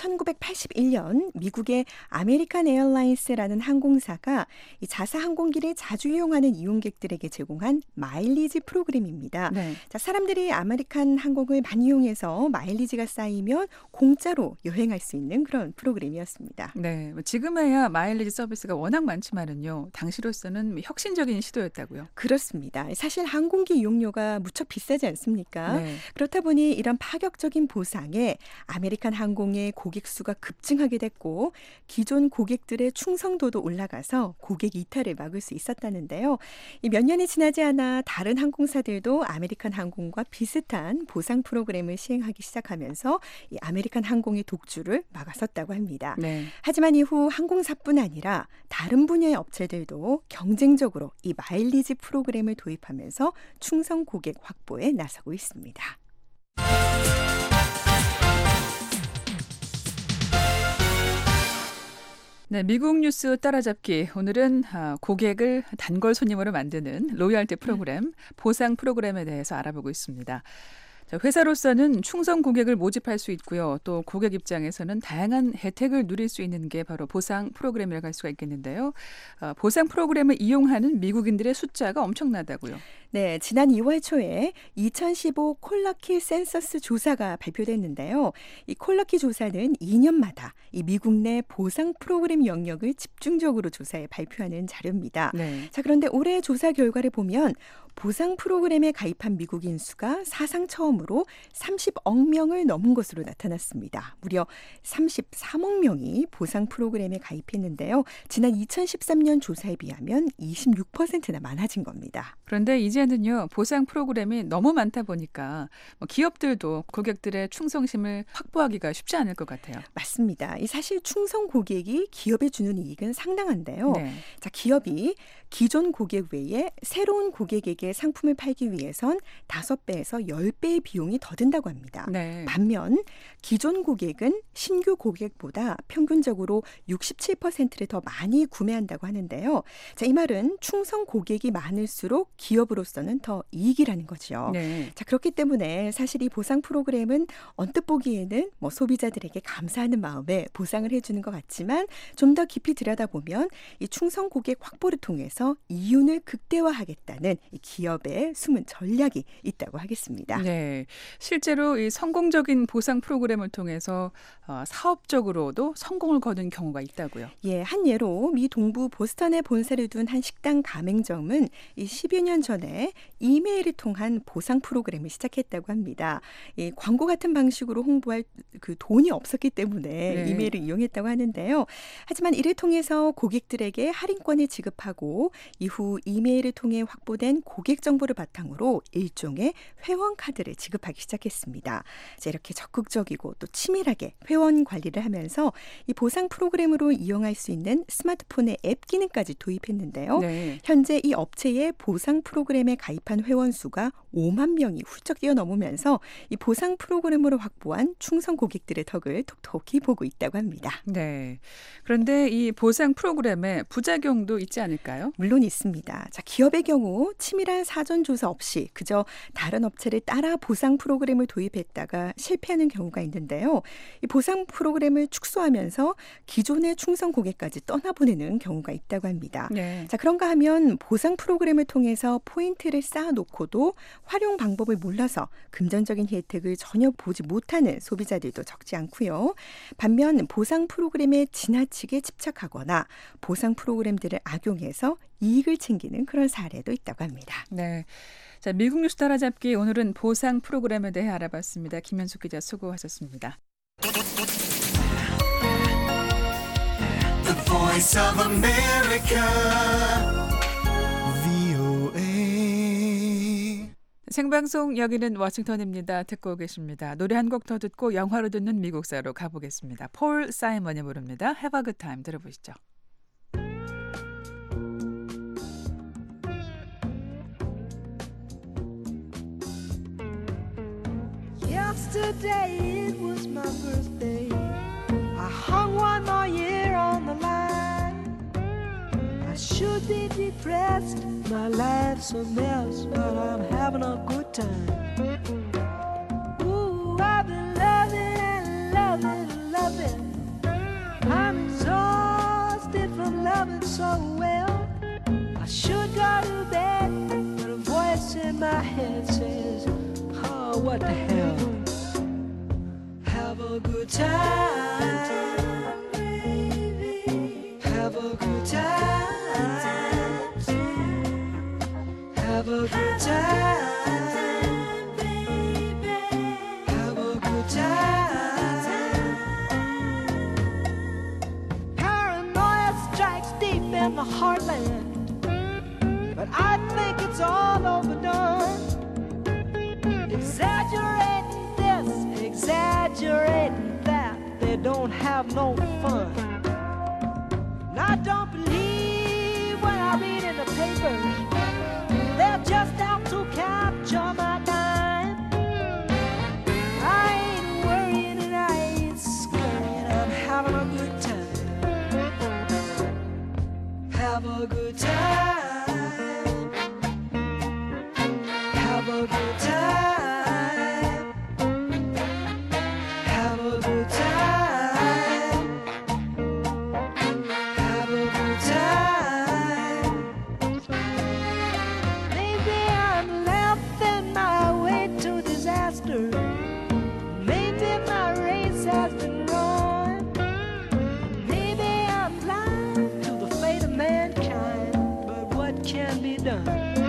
1981년 미국의 아메리칸 에어라인스라는 항공사가 이 자사 항공기를 자주 이용하는 이용객들에게 제공한 마일리지 프로그램입니다. 네. 자, 사람들이 아메리칸 항공을 많이 이용해서 마일리지가 쌓이면 공짜로 여행할 수 있는 그런 프로그램이었습니다. 네, 지금에야 마일리지 서비스가 워낙 많지만은요, 당시로서는 혁신적인 시도였다고요. 그렇습니다. 사실 항공기 이용료가 무척 비싸지 않습니까? 네. 그렇다 보니 이런 파격적인 보상에 아메리칸 항공의 고객 수가 급증하게 됐고 기존 고객들의 충성도도 올라가서 고객 이탈을 막을 수 있었다는데요. 몇 년이 지나지 않아 다른 항공사들도 아메리칸 항공과 비슷한 보상 프로그램을 시행하기 시작하면서 이 아메리칸 항공의 독주를 막았었다고 합니다. 네. 하지만 이후 항공사뿐 아니라 다른 분야의 업체들도 경쟁적으로 이 마일리지 프로그램을 도입하면서 충성 고객 확보에 나서고 있습니다. 네, 미국 뉴스 따라잡기. 오늘은 고객을 단골 손님으로 만드는 로열티 프로그램, 보상 프로그램에 대해서 알아보고 있습니다. 회사로서는 충성 고객을 모집할 수 있고요. 또 고객 입장에서는 다양한 혜택을 누릴 수 있는 게 바로 보상 프로그램이라고 할 수가 있겠는데요. 보상 프로그램을 이용하는 미국인들의 숫자가 엄청나다고요. 네, 지난 2월 초에 2015 콜러키 센서스 조사가 발표됐는데요. 이 콜러키 조사는 2년마다 이 미국 내 보상 프로그램 영역을 집중적으로 조사해 발표하는 자료입니다. 네. 자, 그런데 올해 조사 결과를 보면 보상 프로그램에 가입한 미국인 수가 사상 처음으로 30억 명을 넘은 것으로 나타났습니다. 무려 33억 명이 보상 프로그램에 가입했는데요. 지난 2013년 조사에 비하면 26%나 많아진 겁니다. 그런데 이제는요, 보상 프로그램이 너무 많다 보니까 기업들도 고객들의 충성심을 확보하기가 쉽지 않을 것 같아요. 맞습니다. 사실 충성 고객이 기업에 주는 이익은 상당한데요. 네. 자, 기업이 기존 고객 외에 새로운 고객에게 상품을 팔기 위해선 5배에서 10배의 비용이 더 든다고 합니다. 네. 반면 기존 고객은 신규 고객보다 평균적으로 67%를 더 많이 구매한다고 하는데요. 자, 이 말은 충성 고객이 많을수록 기업으로서는 더 이익이라는 거죠. 네. 자, 그렇기 때문에 사실 이 보상 프로그램은 언뜻 보기에는 소비자들에게 감사하는 마음에 보상을 해주는 것 같지만 좀 더 깊이 들여다보면 이 충성 고객 확보를 통해서 이윤을 극대화하겠다는 이 기업의 숨은 전략이 있다고 하겠습니다. 네, 실제로 이 성공적인 보상 프로그램을 통해서 사업적으로도 성공을 거둔 경우가 있다고요. 예, 한 예로 미 동부 보스턴에 본사를 둔 한 식당 가맹점은 이 10여 년 전에 이메일을 통한 보상 프로그램을 시작했다고 합니다. 이 광고 같은 방식으로 홍보할 그 돈이 없었기 때문에 네. 이메일을 이용했다고 하는데요. 하지만 이를 통해서 고객들에게 할인권을 지급하고 이후 이메일을 통해 확보된 고객 정보를 바탕으로 일종의 회원 카드를 지급하기 시작했습니다. 자, 이렇게 적극적이고 또 치밀하게 회원 관리를 하면서 이 보상 프로그램으로 이용할 수 있는 스마트폰의 앱 기능까지 도입했는데요. 네. 현재 이 업체의 보상 프로그램에 가입한 회원 수가 5만 명이 훌쩍 뛰어넘으면서 이 보상 프로그램으로 확보한 충성 고객들의 덕을 톡톡히 보고 있다고 합니다. 네. 그런데 이 보상 프로그램에 부작용도 있지 않을까요? 물론 있습니다. 자, 기업의 경우 치밀한 사전 조사 없이 그저 다른 업체를 따라 보상 프로그램을 도입했다가 실패하는 경우가 있는데요. 이 보상 프로그램을 축소하면서 기존의 충성 고객까지 떠나보내는 경우가 있다고 합니다. 네. 자, 그런가 하면 보상 프로그램을 통해서 포인트를 쌓아놓고도 활용 방법을 몰라서 금전적인 혜택을 전혀 보지 못하는 소비자들도 적지 않고요. 반면 보상 프로그램에 지나치게 집착하거나 보상 프로그램들을 악용해서 이익을 챙기는 그런 사례도 있다고 합니다. 네. 자, 미국 뉴스 따라잡기 오늘은 보상 프로그램에 대해 알아봤습니다. 김현숙 기자 수고하셨습니다. The Voice of America, VOA. 생방송 여기는 워싱턴입니다. 듣고 계십니다. 노래 한 곡 더 듣고 영화로 듣는 미국사로 가보겠습니다. 폴 사이먼이 부릅니다. Have a good time 들어보시죠. Yesterday it was my birthday. I hung one more year on the line. I should be depressed. My life's a mess, but I'm having a good time. Ooh, I've been loving and loving and loving. I'm exhausted from loving so well. I should go to bed, but a voice in my head says, oh, what the hell? Have a good time, baby. Have a good time. Have a good time, baby. Have a good time. Paranoia strikes deep in the heartland, but I think it's all overdone. Exaggerating this, exaggerating that, they don't have no fun. And I don't believe when I read in the papers, they're just out to capture my mind. I ain't worrying and I ain't scurrying, I'm having a good time. Have a good time. Have a good time. Have a good time. Have a good time. Maybe I'm laughing my way to disaster. Maybe my race has been run. Maybe I'm blind to the fate of mankind. But what can be done?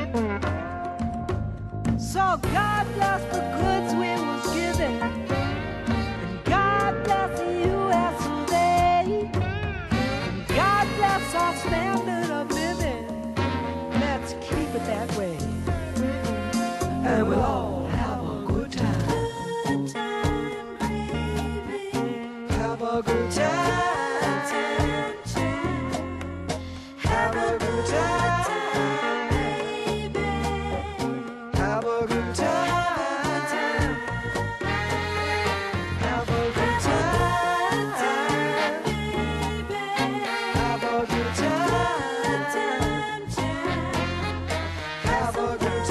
So God bless the goods we was given, and God bless the U.S. of A, and God bless our standard of living. Let's keep it that way, and we'll all have a good time. Have a good time. Have a good time. Have a good time. Have a good time. Have a good time. Have a good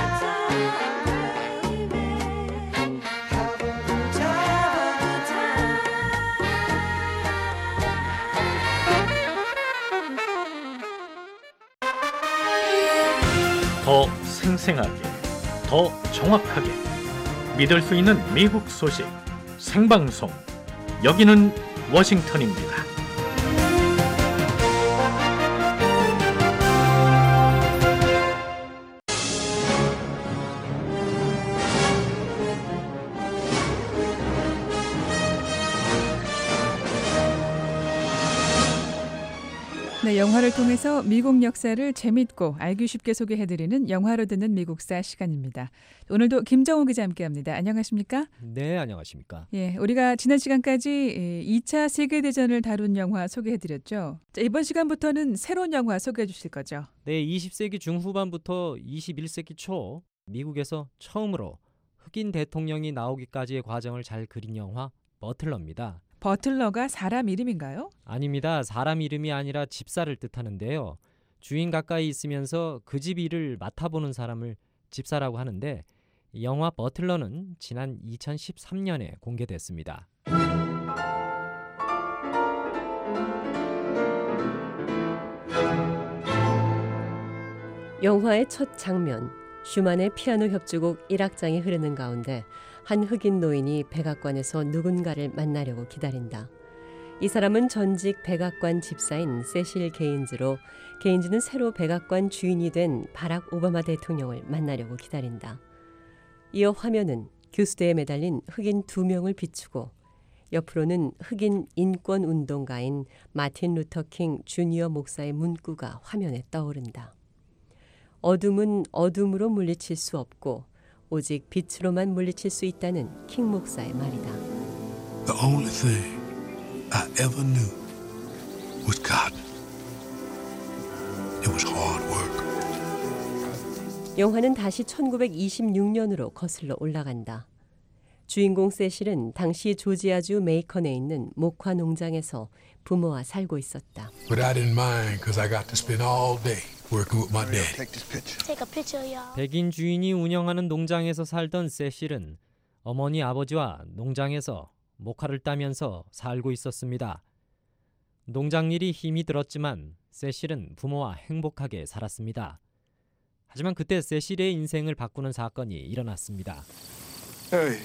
time. Have a good 더 생생하게, 더 정확하게 믿을 수 있는 미국 소식 생방송. 여기는 워싱턴입니다. 네, 영화를 통해서 미국 역사를 재밌고 알기 쉽게 소개해드리는 영화로 듣는 미국사 시간입니다. 오늘도 김정우 기자 함께합니다. 안녕하십니까? 네, 안녕하십니까? 예, 우리가 지난 시간까지 2차 세계대전을 다룬 영화 소개해드렸죠. 자, 이번 시간부터는 새로운 영화 소개해 주실 거죠? 네, 20세기 중후반부터 21세기 초 미국에서 처음으로 흑인 대통령이 나오기까지의 과정을 잘 그린 영화 버틀러입니다. 버틀러가 사람 이름인가요? 아닙니다. 사람 이름이 아니라 집사를 뜻하는데요. 주인 가까이 있으면서 그 집 일을 맡아보는 사람을 집사라고 하는데, 영화 버틀러는 지난 2013년에 공개됐습니다. 영화의 첫 장면, 슈만의 피아노 협주곡 1악장이 흐르는 가운데 한 흑인 노인이 백악관에서 누군가를 만나려고 기다린다. 이 사람은 전직 백악관 집사인 세실 게인즈로, 게인즈는 새로 백악관 주인이 된 바락 오바마 대통령을 만나려고 기다린다. 이어 화면은 교수대에 매달린 흑인 2명을 비추고, 옆으로는 흑인 인권운동가인 마틴 루터 킹 주니어 목사의 문구가 화면에 떠오른다. 어둠은 어둠으로 물리칠 수 없고 오직 빛으로만 물리칠 수 있다는 킹 목사의 말이다. The only thing I ever knew was God. It was hard work. 영화는 다시 1926년으로 거슬러 올라간다. 주인공 세실은 당시 조지아주 메이컨에 있는 목화 농장에서 부모와 살고 있었다. But I didn't mind because I got to spend all day working with my daddy. Take a picture, y'all. 백인 주인이 운영하는 농장에서 살던 세실은 어머니 아버지와 농장에서 목화를 따면서 살고 있었습니다. 농장 일이 힘이 들었지만 세실은 부모와 행복하게 살았습니다. 하지만 그때 세실의 인생을 바꾸는 사건이 일어났습니다. Hey.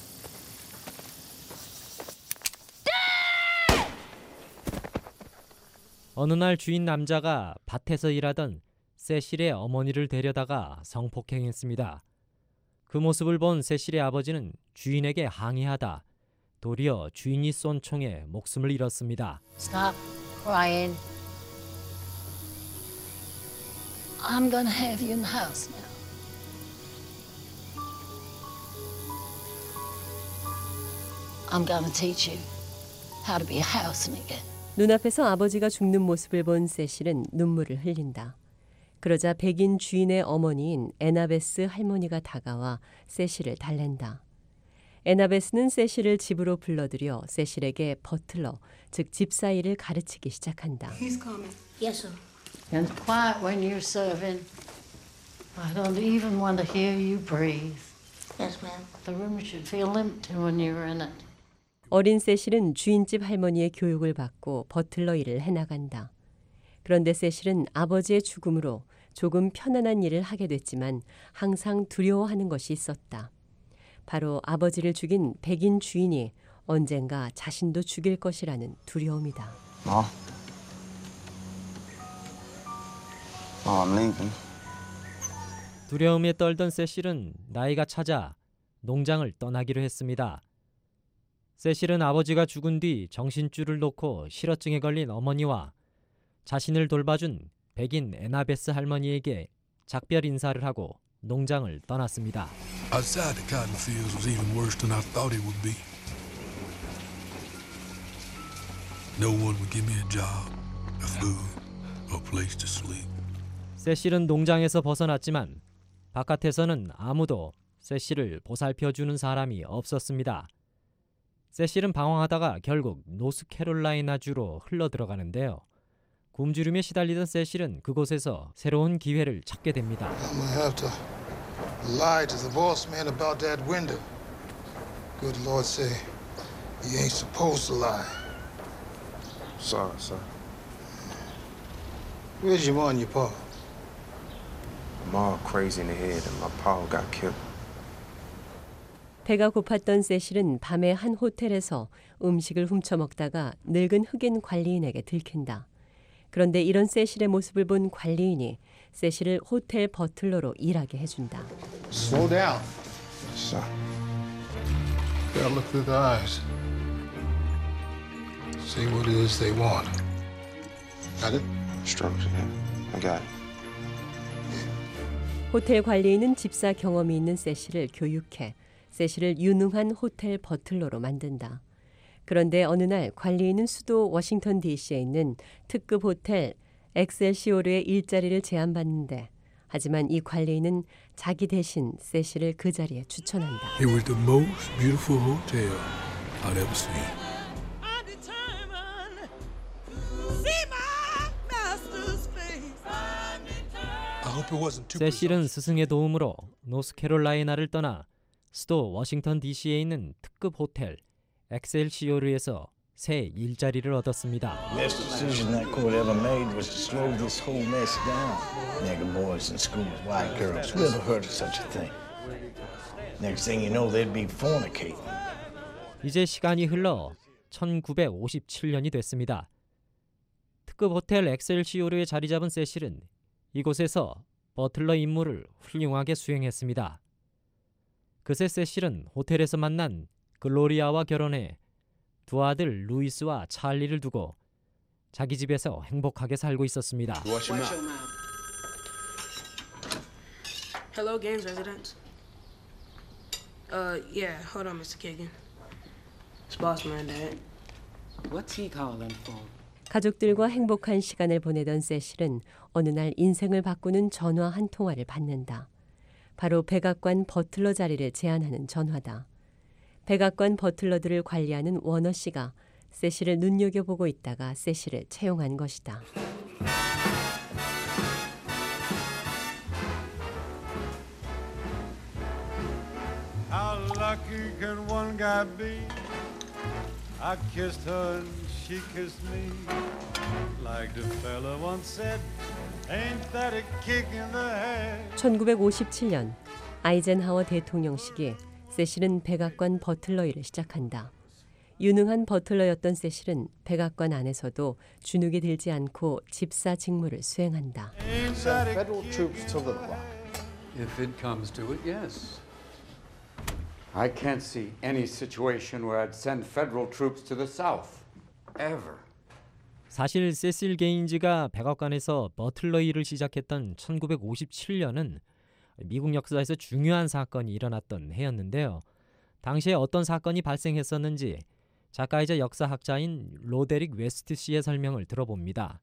어느 날 주인 남자가 밭에서 일하던 세실의 어머니를 데려다가 성폭행했습니다. 그 모습을 본 세실의 아버지는 주인에게 항의하다 도리어 주인이 쏜 총에 목숨을 잃었습니다. Stop crying. I'm gonna have you in the house now. I'm gonna teach you how to be a house nigga. 눈앞에서 아버지가 죽는 모습을 본 세실은 눈물을 흘린다. 그러자 백인 주인의 어머니인 에나베스 할머니가 다가와 세실을 달랜다. 에나베스는 세실을 집으로 불러들여 세실에게 버틀러, 즉 집사 일을 가르치기 시작한다. He's coming. Yes, sir. And quiet when you're serving. I don't even want to hear you breathe. Yes, ma'am. The room should feel empty when you're in it. 어린 세실은 주인집 할머니의 교육을 받고 버틀러 일을 해나간다. 그런데 세실은 아버지의 죽음으로 조금 편안한 일을 하게 됐지만 항상 두려워하는 것이 있었다. 바로 아버지를 죽인 백인 주인이 언젠가 자신도 죽일 것이라는 두려움이다. I'm leaving. 두려움에 떨던 세실은 나이가 차자 농장을 떠나기로 했습니다. 세실은 아버지가 죽은 뒤 정신줄을 놓고 실어증에 걸린 어머니와 자신을 돌봐준 백인 에나베스 할머니에게 작별 인사를 하고 농장을 떠났습니다. Outside the cotton fields was even worse than I thought it would be. No one would give me a job, a food, a place to sleep. 세실은 농장에서 벗어났지만 바깥에서는 아무도 세실을 보살펴주는 사람이 없었습니다. 세실은 방황하다가 결국 노스캐롤라이나주로 흘러들어가는데요. 굶주림에 시달리던 세실은 그곳에서 새로운 기회를 찾게 됩니다. I'm gonna have to lie to the boss man about that window. Good Lord say you ain't supposed to lie. Sorry, sir. Where's your ma and your pa? Ma crazy in the head and my pa got killed. 배가 고팠던 세실은 밤에 한 호텔에서 음식을 훔쳐먹다가 늙은 흑인 관리인에게 들킨다. 그런데 이런 세실의 모습을 본 관리인이 세실을 호텔 버틀러로 일하게 해준다. Slow down. Sir. Gotta look through the eyes. See what it is they want. Got it? Instructions, I got it. 호텔 관리인은 집사 경험이 있는 세실을 교육해 세실을 유능한 호텔 버틀러로 만든다. 그런데 어느 날 관리인은 수도 워싱턴 DC에 있는 특급 호텔 엑셀시오르의 일자리를 제안받는데 하지만 이 관리인은 자기 대신 세실을 그 자리에 추천한다. It was the most beautiful hotel I'd ever seen. 세실은 스승의 도움으로 노스캐롤라이나를 떠나 수도 워싱턴 DC에 있는 특급 호텔 엑셀시오르에서 새 일자리를 얻었습니다. Best decision that court ever made was to slow this whole mess down. Nigger boys in school with white girls. Who ever heard of such a thing? Next thing you know, they'd be fornicating. 이제 시간이 흘러 1957년이 됐습니다. 특급 호텔 엑셀시오르에 자리 잡은 세실은 이곳에서 버틀러 임무를 훌륭하게 수행했습니다. 그새 세실은 호텔에서 만난 글로리아와 결혼해 두 아들 루이스와 찰리를 두고 자기 집에서 행복하게 살고 있었습니다. Hello, Gaines residence. Yeah, hold on, Mr. Kagan. It's boss man, Dad. What's he calling for? 가족들과 행복한 시간을 보내던 세실은 어느 날 인생을 바꾸는 전화 한 통화를 받는다. 바로 백악관 버틀러 자리를 제안하는 전화다. 백악관 버틀러들을 관리하는 워너 씨가 세실을 눈여겨보고 있다가 세실을 채용한 것이다. How lucky can one guy be? I kissed her and she kissed me. Like the fella once said, ain't that a kick in the head? 1957년 아이젠하워 대통령 시기에 세실은 백악관 버틀러 일을 시작한다. 유능한 버틀러였던 세실은 백악관 안에서도 주눅이 들지 않고 집사 직무를 수행한다. Send federal troops to Little Rock. If it comes to it, yes. I can't see any situation where I'd send federal troops to the south. Ever. 사실 세실 게인즈가 백악관에서 버틀러 일을 시작했던 1957년은 미국 역사에서 중요한 사건이 일어났던 해였는데요. 당시에 어떤 사건이 발생했었는지 작가이자 역사학자인 로데릭 웨스트 씨의 설명을 들어봅니다.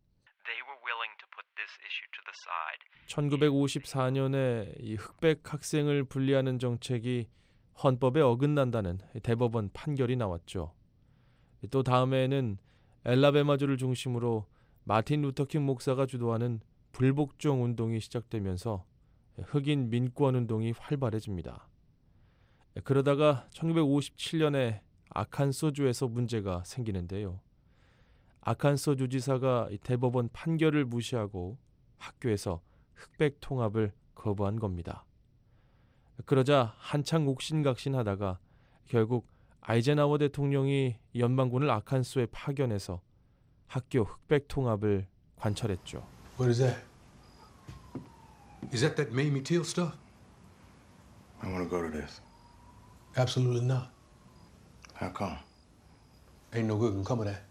1954년에 이 흑백 학생을 분리하는 정책이 헌법에 어긋난다는 대법원 판결이 나왔죠. 또 다음에는 엘라베마주를 중심으로 마틴 루터킹 목사가 주도하는 불복종 운동이 시작되면서 흑인 민권 운동이 활발해집니다. 그러다가 1957년에 아칸소주에서 문제가 생기는데요. 아칸소 주지사가 대법원 판결을 무시하고 학교에서 흑백 통합을 거부한 겁니다. 그러자 한창 옥신각신하다가 결국 아이젠하워 대통령이 연방군을 아칸소에 파견해서 학교 흑백 통합을 관철했죠. What is that? Is that Mamie Till stuff? I want to go to this. Absolutely not. How come? Ain't no good can come of that.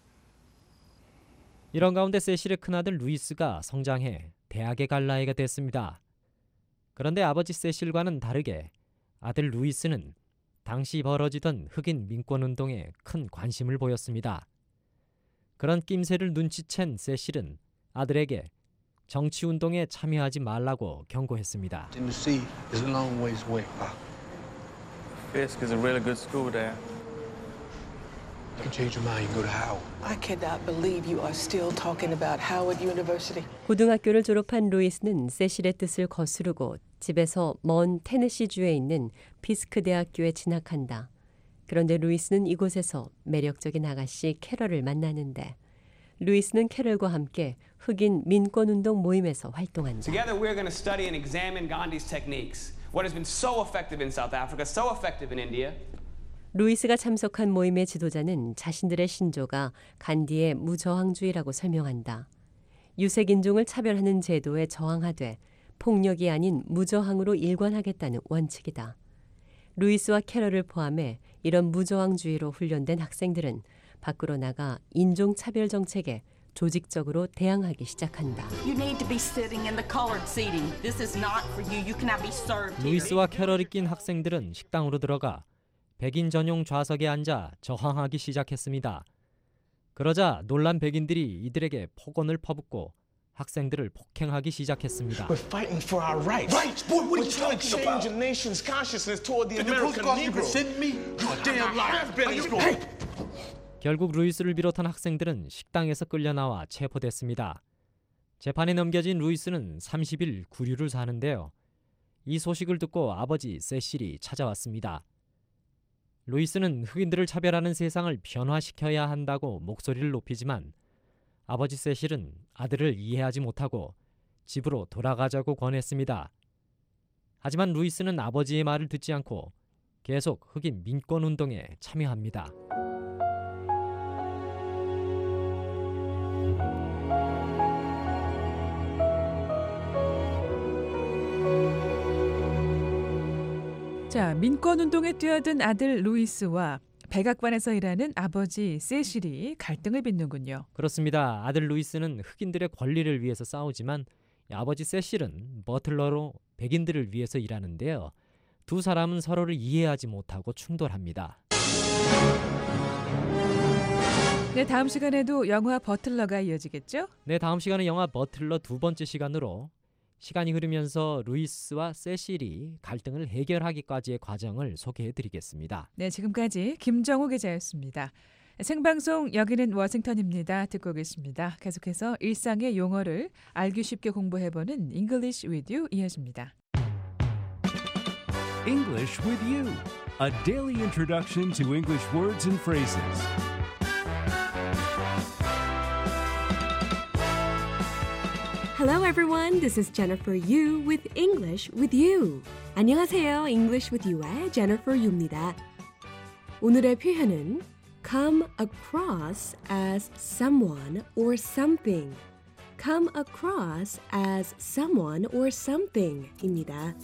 이런 가운데 세실의 큰아들 루이스가 성장해 대학에 갈 나이가 됐습니다. 그런데 아버지 세실과는 다르게 아들 루이스는 당시 벌어지던 흑인 민권운동에 큰 관심을 보였습니다. 그런 낌새를 눈치챈 세실은 아들에게 정치운동에 참여하지 말라고 경고했습니다. Tennessee is a long ways away, Pop. Fisk is a really good school there. You can change your mind and go to Howard. I cannot believe you are still talking about Howard University. 고등학교를 졸업한 루이스는 세실의 뜻을 거스르고 집에서 먼 테네시주에 있는 피스크 대학교에 진학한다. 그런데 루이스는 이곳에서 매력적인 아가씨 캐럴을 만나는데 루이스는 캐럴과 함께 흑인 민권운동 모임에서 활동한다. Together we're going to study and examine Gandhi's techniques. What has been so effective in South Africa, so effective in India. 루이스가 참석한 모임의 지도자는 자신들의 신조가 간디의 무저항주의라고 설명한다. 유색인종을 차별하는 제도에 저항하되 폭력이 아닌 무저항으로 일관하겠다는 원칙이다. 루이스와 캐럴을 포함해 이런 무저항주의로 훈련된 학생들은 밖으로 나가 인종차별 정책에 조직적으로 대항하기 시작한다. You need to be sitting in the colored seating. This is not for you. You cannot be served here. 루이스와 캐럴이 낀 학생들은 식당으로 들어가 백인 전용 좌석에 앉아 저항하기 시작했습니다. 그러자 놀란 백인들이 이들에게 폭언을 퍼붓고 학생들을 폭행하기 시작했습니다. We're fighting for our rights. Rights, boy, what are We're you trying to talking change about? the nation's consciousness toward the Did the American police Negro. send me? You a damn liar. Hey! 결국 루이스를 비롯한 학생들은 식당에서 끌려나와 체포됐습니다. 재판에 넘겨진 루이스는 30일 구류를 사는데요. 이 소식을 듣고 아버지 세실이 찾아왔습니다. 루이스는 흑인들을 차별하는 세상을 변화시켜야 한다고 목소리를 높이지만 아버지 세실은 아들을 이해하지 못하고 집으로 돌아가자고 권했습니다. 하지만 루이스는 아버지의 말을 듣지 않고 계속 흑인 민권운동에 참여합니다. 자, 민권운동에 뛰어든 아들 루이스와 백악관에서 일하는 아버지 세실이 갈등을 빚는군요. 그렇습니다. 아들 루이스는 흑인들의 권리를 위해서 싸우지만 아버지 세실은 버틀러로 백인들을 위해서 일하는데요. 두 사람은 서로를 이해하지 못하고 충돌합니다. 네, 다음 시간에도 영화 버틀러가 이어지겠죠? 네, 다음 시간은 영화 버틀러 두 번째 시간으로 시간이 흐르면서 루이스와 세실이 갈등을 해결하기까지의 과정을 소개해드리겠습니다. 네, 지금까지 김정우 기자였습니다. 생방송 여기는 워싱턴입니다. 듣고 계십니다. 계속해서 일상의 용어를 알기 쉽게 공부해보는 English with You 이어집니다. English with You, a daily introduction to English words and phrases. Hello everyone, this is Jennifer Yu with English with You. 안녕하세요, English with You의 Jennifer Yu입니다. 오늘의 표현은 come across as someone or something. come across as someone or something 입니다.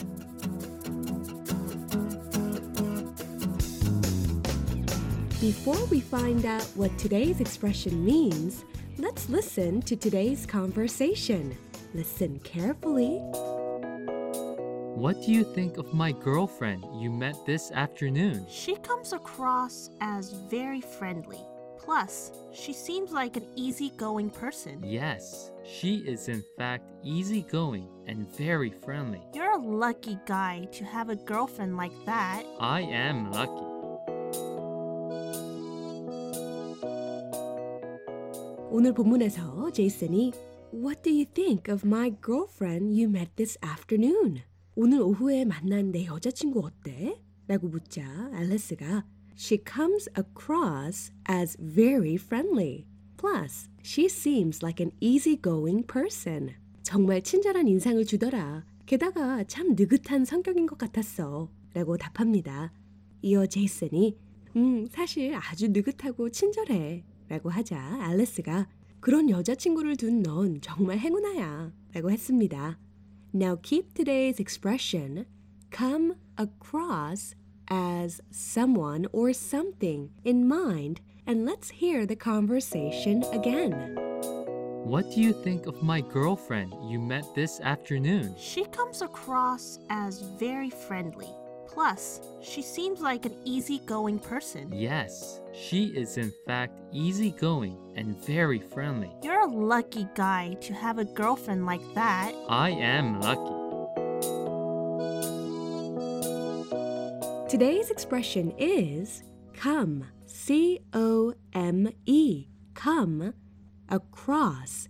Before we find out what today's expression means, let's listen to today's conversation. Listen carefully. What do you think of my girlfriend you met this afternoon? She comes across as very friendly. Plus, she seems like an easygoing person. Yes, she is in fact easygoing and very friendly. You're a lucky guy to have a girlfriend like that. I am lucky. 오늘 본문에서 제이슨이 What do you think of my girlfriend you met this afternoon? 오늘 오후에 만난 내 여자친구 어때? 라고 묻자 앨리스가 She comes across as very friendly. Plus, she seems like an easygoing person. 정말 친절한 인상을 주더라. 게다가 참 느긋한 성격인 것 같았어. 라고 답합니다. 이어 제이슨이 사실 아주 느긋하고 친절해. 라고 하자 앨리스가 그런 여자친구를 둔 넌 정말 행운아야. 라고 했습니다. Now keep today's expression come across as someone or something in mind and let's hear the conversation again. What do you think of my girlfriend you met this afternoon? She comes across as very friendly. Plus, she seems like an easygoing person. Yes, she is in fact easygoing and very friendly. You're a lucky guy to have a girlfriend like that. I am lucky. Today's expression is come, C-O-M-E, come, across,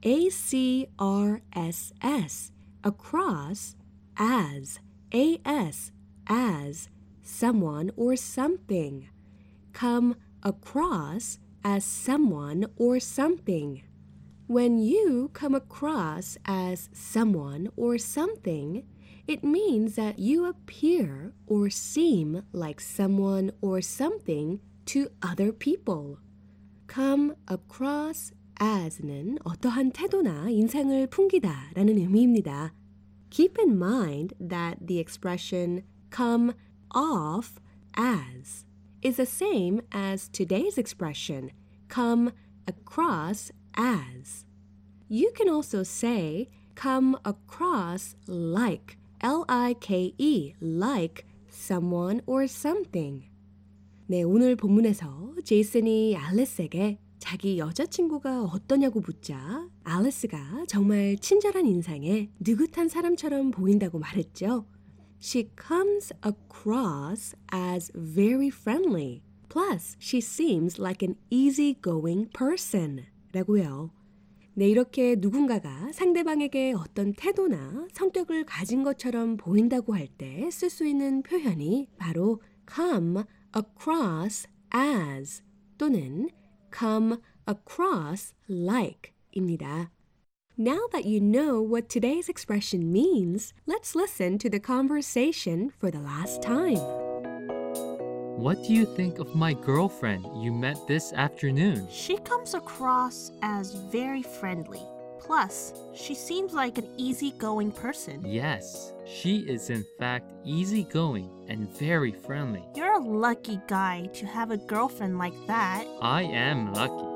A-C-R-S-S, across, as, A-S, as, someone or something. Come across as someone or something. When you come across as someone or something, it means that you appear or seem like someone or something to other people. Come across as는 어떠한 태도나 인상을 풍기다 라는 의미입니다. Keep in mind that the expression come off as is the same as today's expression come across as. You can also say come across like, L-I-K-E, like someone or something. 네, 오늘 본문에서 제이슨이 앨리스에게 자기 여자친구가 어떠냐고 묻자 앨리스가 정말 친절한 인상에 느긋한 사람처럼 보인다고 말했죠. She comes across as very friendly. Plus, she seems like an easygoing person. 라고요. 네, 이렇게 누군가가 상대방에게 어떤 태도나 성격을 가진 것처럼 보인다고 할 때 쓸 수 있는 표현이 바로 come across as 또는 come across like 입니다. Now that you know what today's expression means, let's listen to the conversation for the last time. What do you think of my girlfriend you met this afternoon? She comes across as very friendly. Plus, she seems like an easygoing person. Yes, she is in fact easygoing and very friendly. You're a lucky guy to have a girlfriend like that. I am lucky.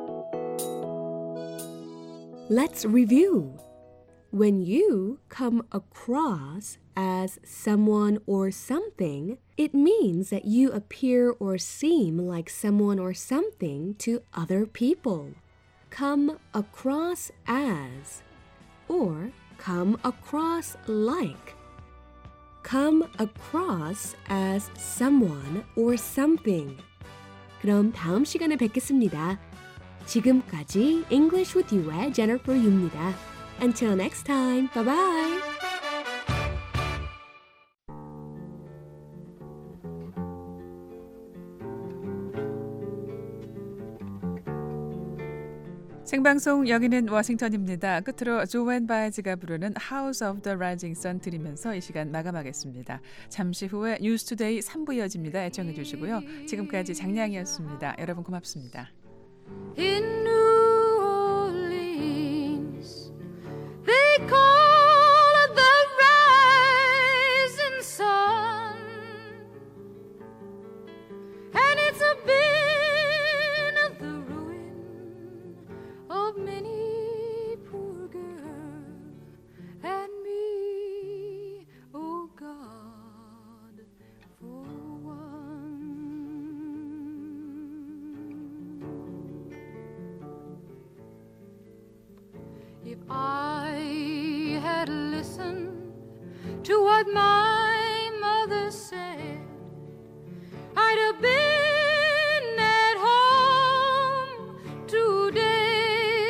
Let's review. When you come across as someone or something, it means that you appear or seem like someone or something to other people. Come across as, or come across like. Come across as someone or something. 그럼 다음 시간에 뵙겠습니다. 지금까지 English with You의 Jennifer Yu입니다. Until next time, bye-bye! 생방송 여기는 워싱턴입니다. 끝으로 조앤 바이즈가 부르는 House of the Rising Sun 들으면서 이 시간 마감하겠습니다. 잠시 후에 뉴스투데이 3부 이어집니다. 애청해 주시고요. 지금까지 장량이었습니다. 여러분 고맙습니다. In New Orleans, they call it the rising sun, and it's a been of the ruin of many poor girl and me, oh God, for one. If I had listened to what my mother said, I'd have been at home today.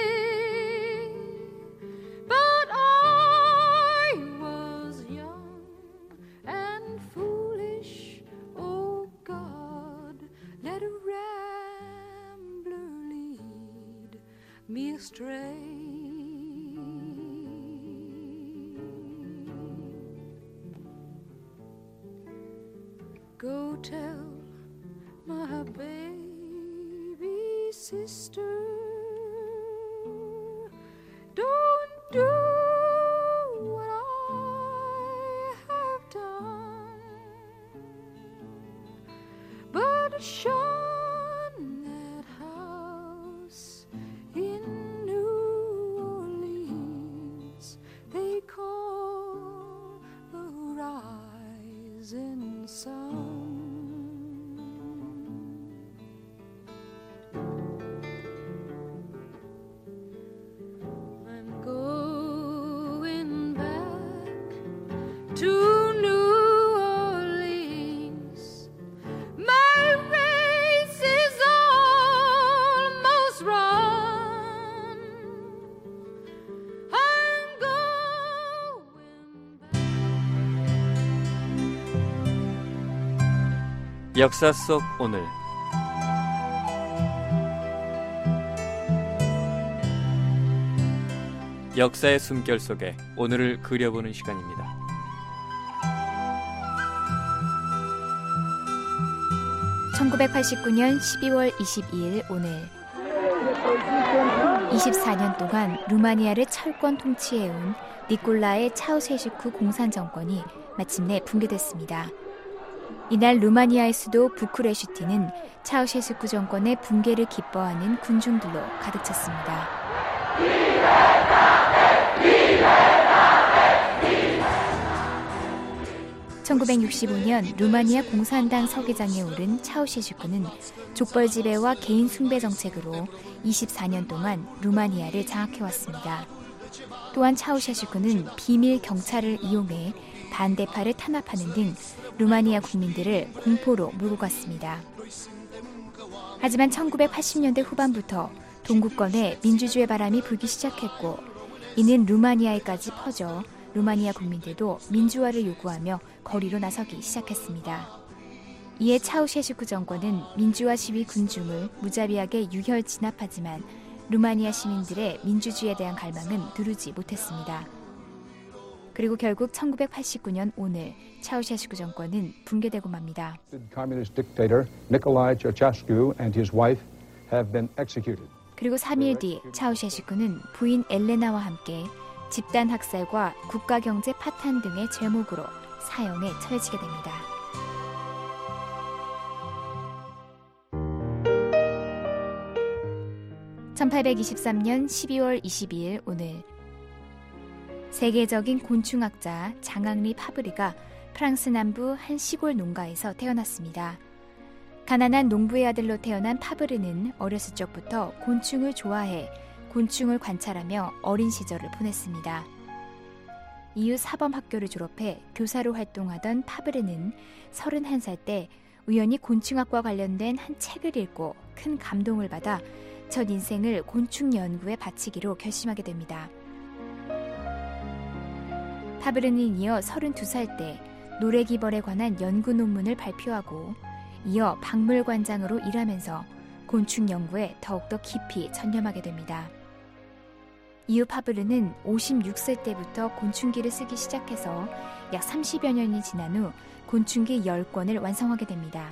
Go tell my baby sister, don't do what I have done, but shun that house in New Orleans they call the rising sun. To New Orleans, my race is almost run. I'm going back. 역사 속 오늘. 역사의 숨결 속에 오늘을 그려보는 시간입니다. (1989년 12월 22일) 오늘 24년 동안 루마니아를 철권 통치해온 니콜라의 차우셰슈크 공산정권이 마침내 붕괴됐습니다. 이날 루마니아의 수도 부쿠레슈티는 차우셰슈크 정권의 붕괴를 기뻐하는 군중들로 가득 찼습니다. 1965년 루마니아 공산당 서기장에 오른 차우셰슈크는 족벌 지배와 개인 숭배 정책으로 24년 동안 루마니아를 장악해왔습니다. 또한 차우셰슈크는 비밀 경찰을 이용해 반대파를 탄압하는 등 루마니아 국민들을 공포로 몰고 갔습니다. 하지만 1980년대 후반부터 동구권에 민주주의 바람이 불기 시작했고 이는 루마니아에까지 퍼져 루마니아 국민들도 민주화를 요구하며 거리로 나서기 시작했습니다. 이에 차우셰슈크 정권은 민주화 시위 군중을 무자비하게 유혈 진압하지만 루마니아 시민들의 민주주의에 대한 갈망은 누르지 못했습니다. 그리고 결국 1989년 오늘 차우셰슈크 정권은 붕괴되고 맙니다. Communist dictator Nicolae Ceausescu and his wife have been executed. 그리고 3일 뒤 차우셰슈크는 부인 엘레나와 함께 집단 학살과 국가경제 파탄 등의 죄목으로 사형에 처해지게 됩니다. (1823년 12월 22일) 오늘 세계적인 곤충학자 장앙리 파브리가 프랑스 남부 한 시골 농가에서 태어났습니다. 가난한 농부의 아들로 태어난 파브르는 어렸을 적부터 곤충을 좋아해 곤충을 관찰하며 어린 시절을 보냈습니다. 이후 사범학교를 졸업해 교사로 활동하던 파브르는 31살 때 우연히 곤충학과 관련된 한 책을 읽고 큰 감동을 받아 첫 인생을 곤충 연구에 바치기로 결심하게 됩니다. 파브르는 이어 32살 때 노래기벌에 관한 연구 논문을 발표하고 이어 박물관장으로 일하면서 곤충 연구에 더욱더 깊이 전념하게 됩니다. 이후 파브르는 56세 때부터 곤충기를 쓰기 시작해서 약 30여 년이 지난 후 곤충기 10권을 완성하게 됩니다.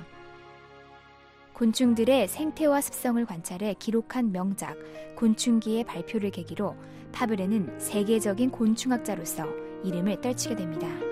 곤충들의 생태와 습성을 관찰해 기록한 명작 곤충기의 발표를 계기로 파브르는 세계적인 곤충학자로서 이름을 떨치게 됩니다.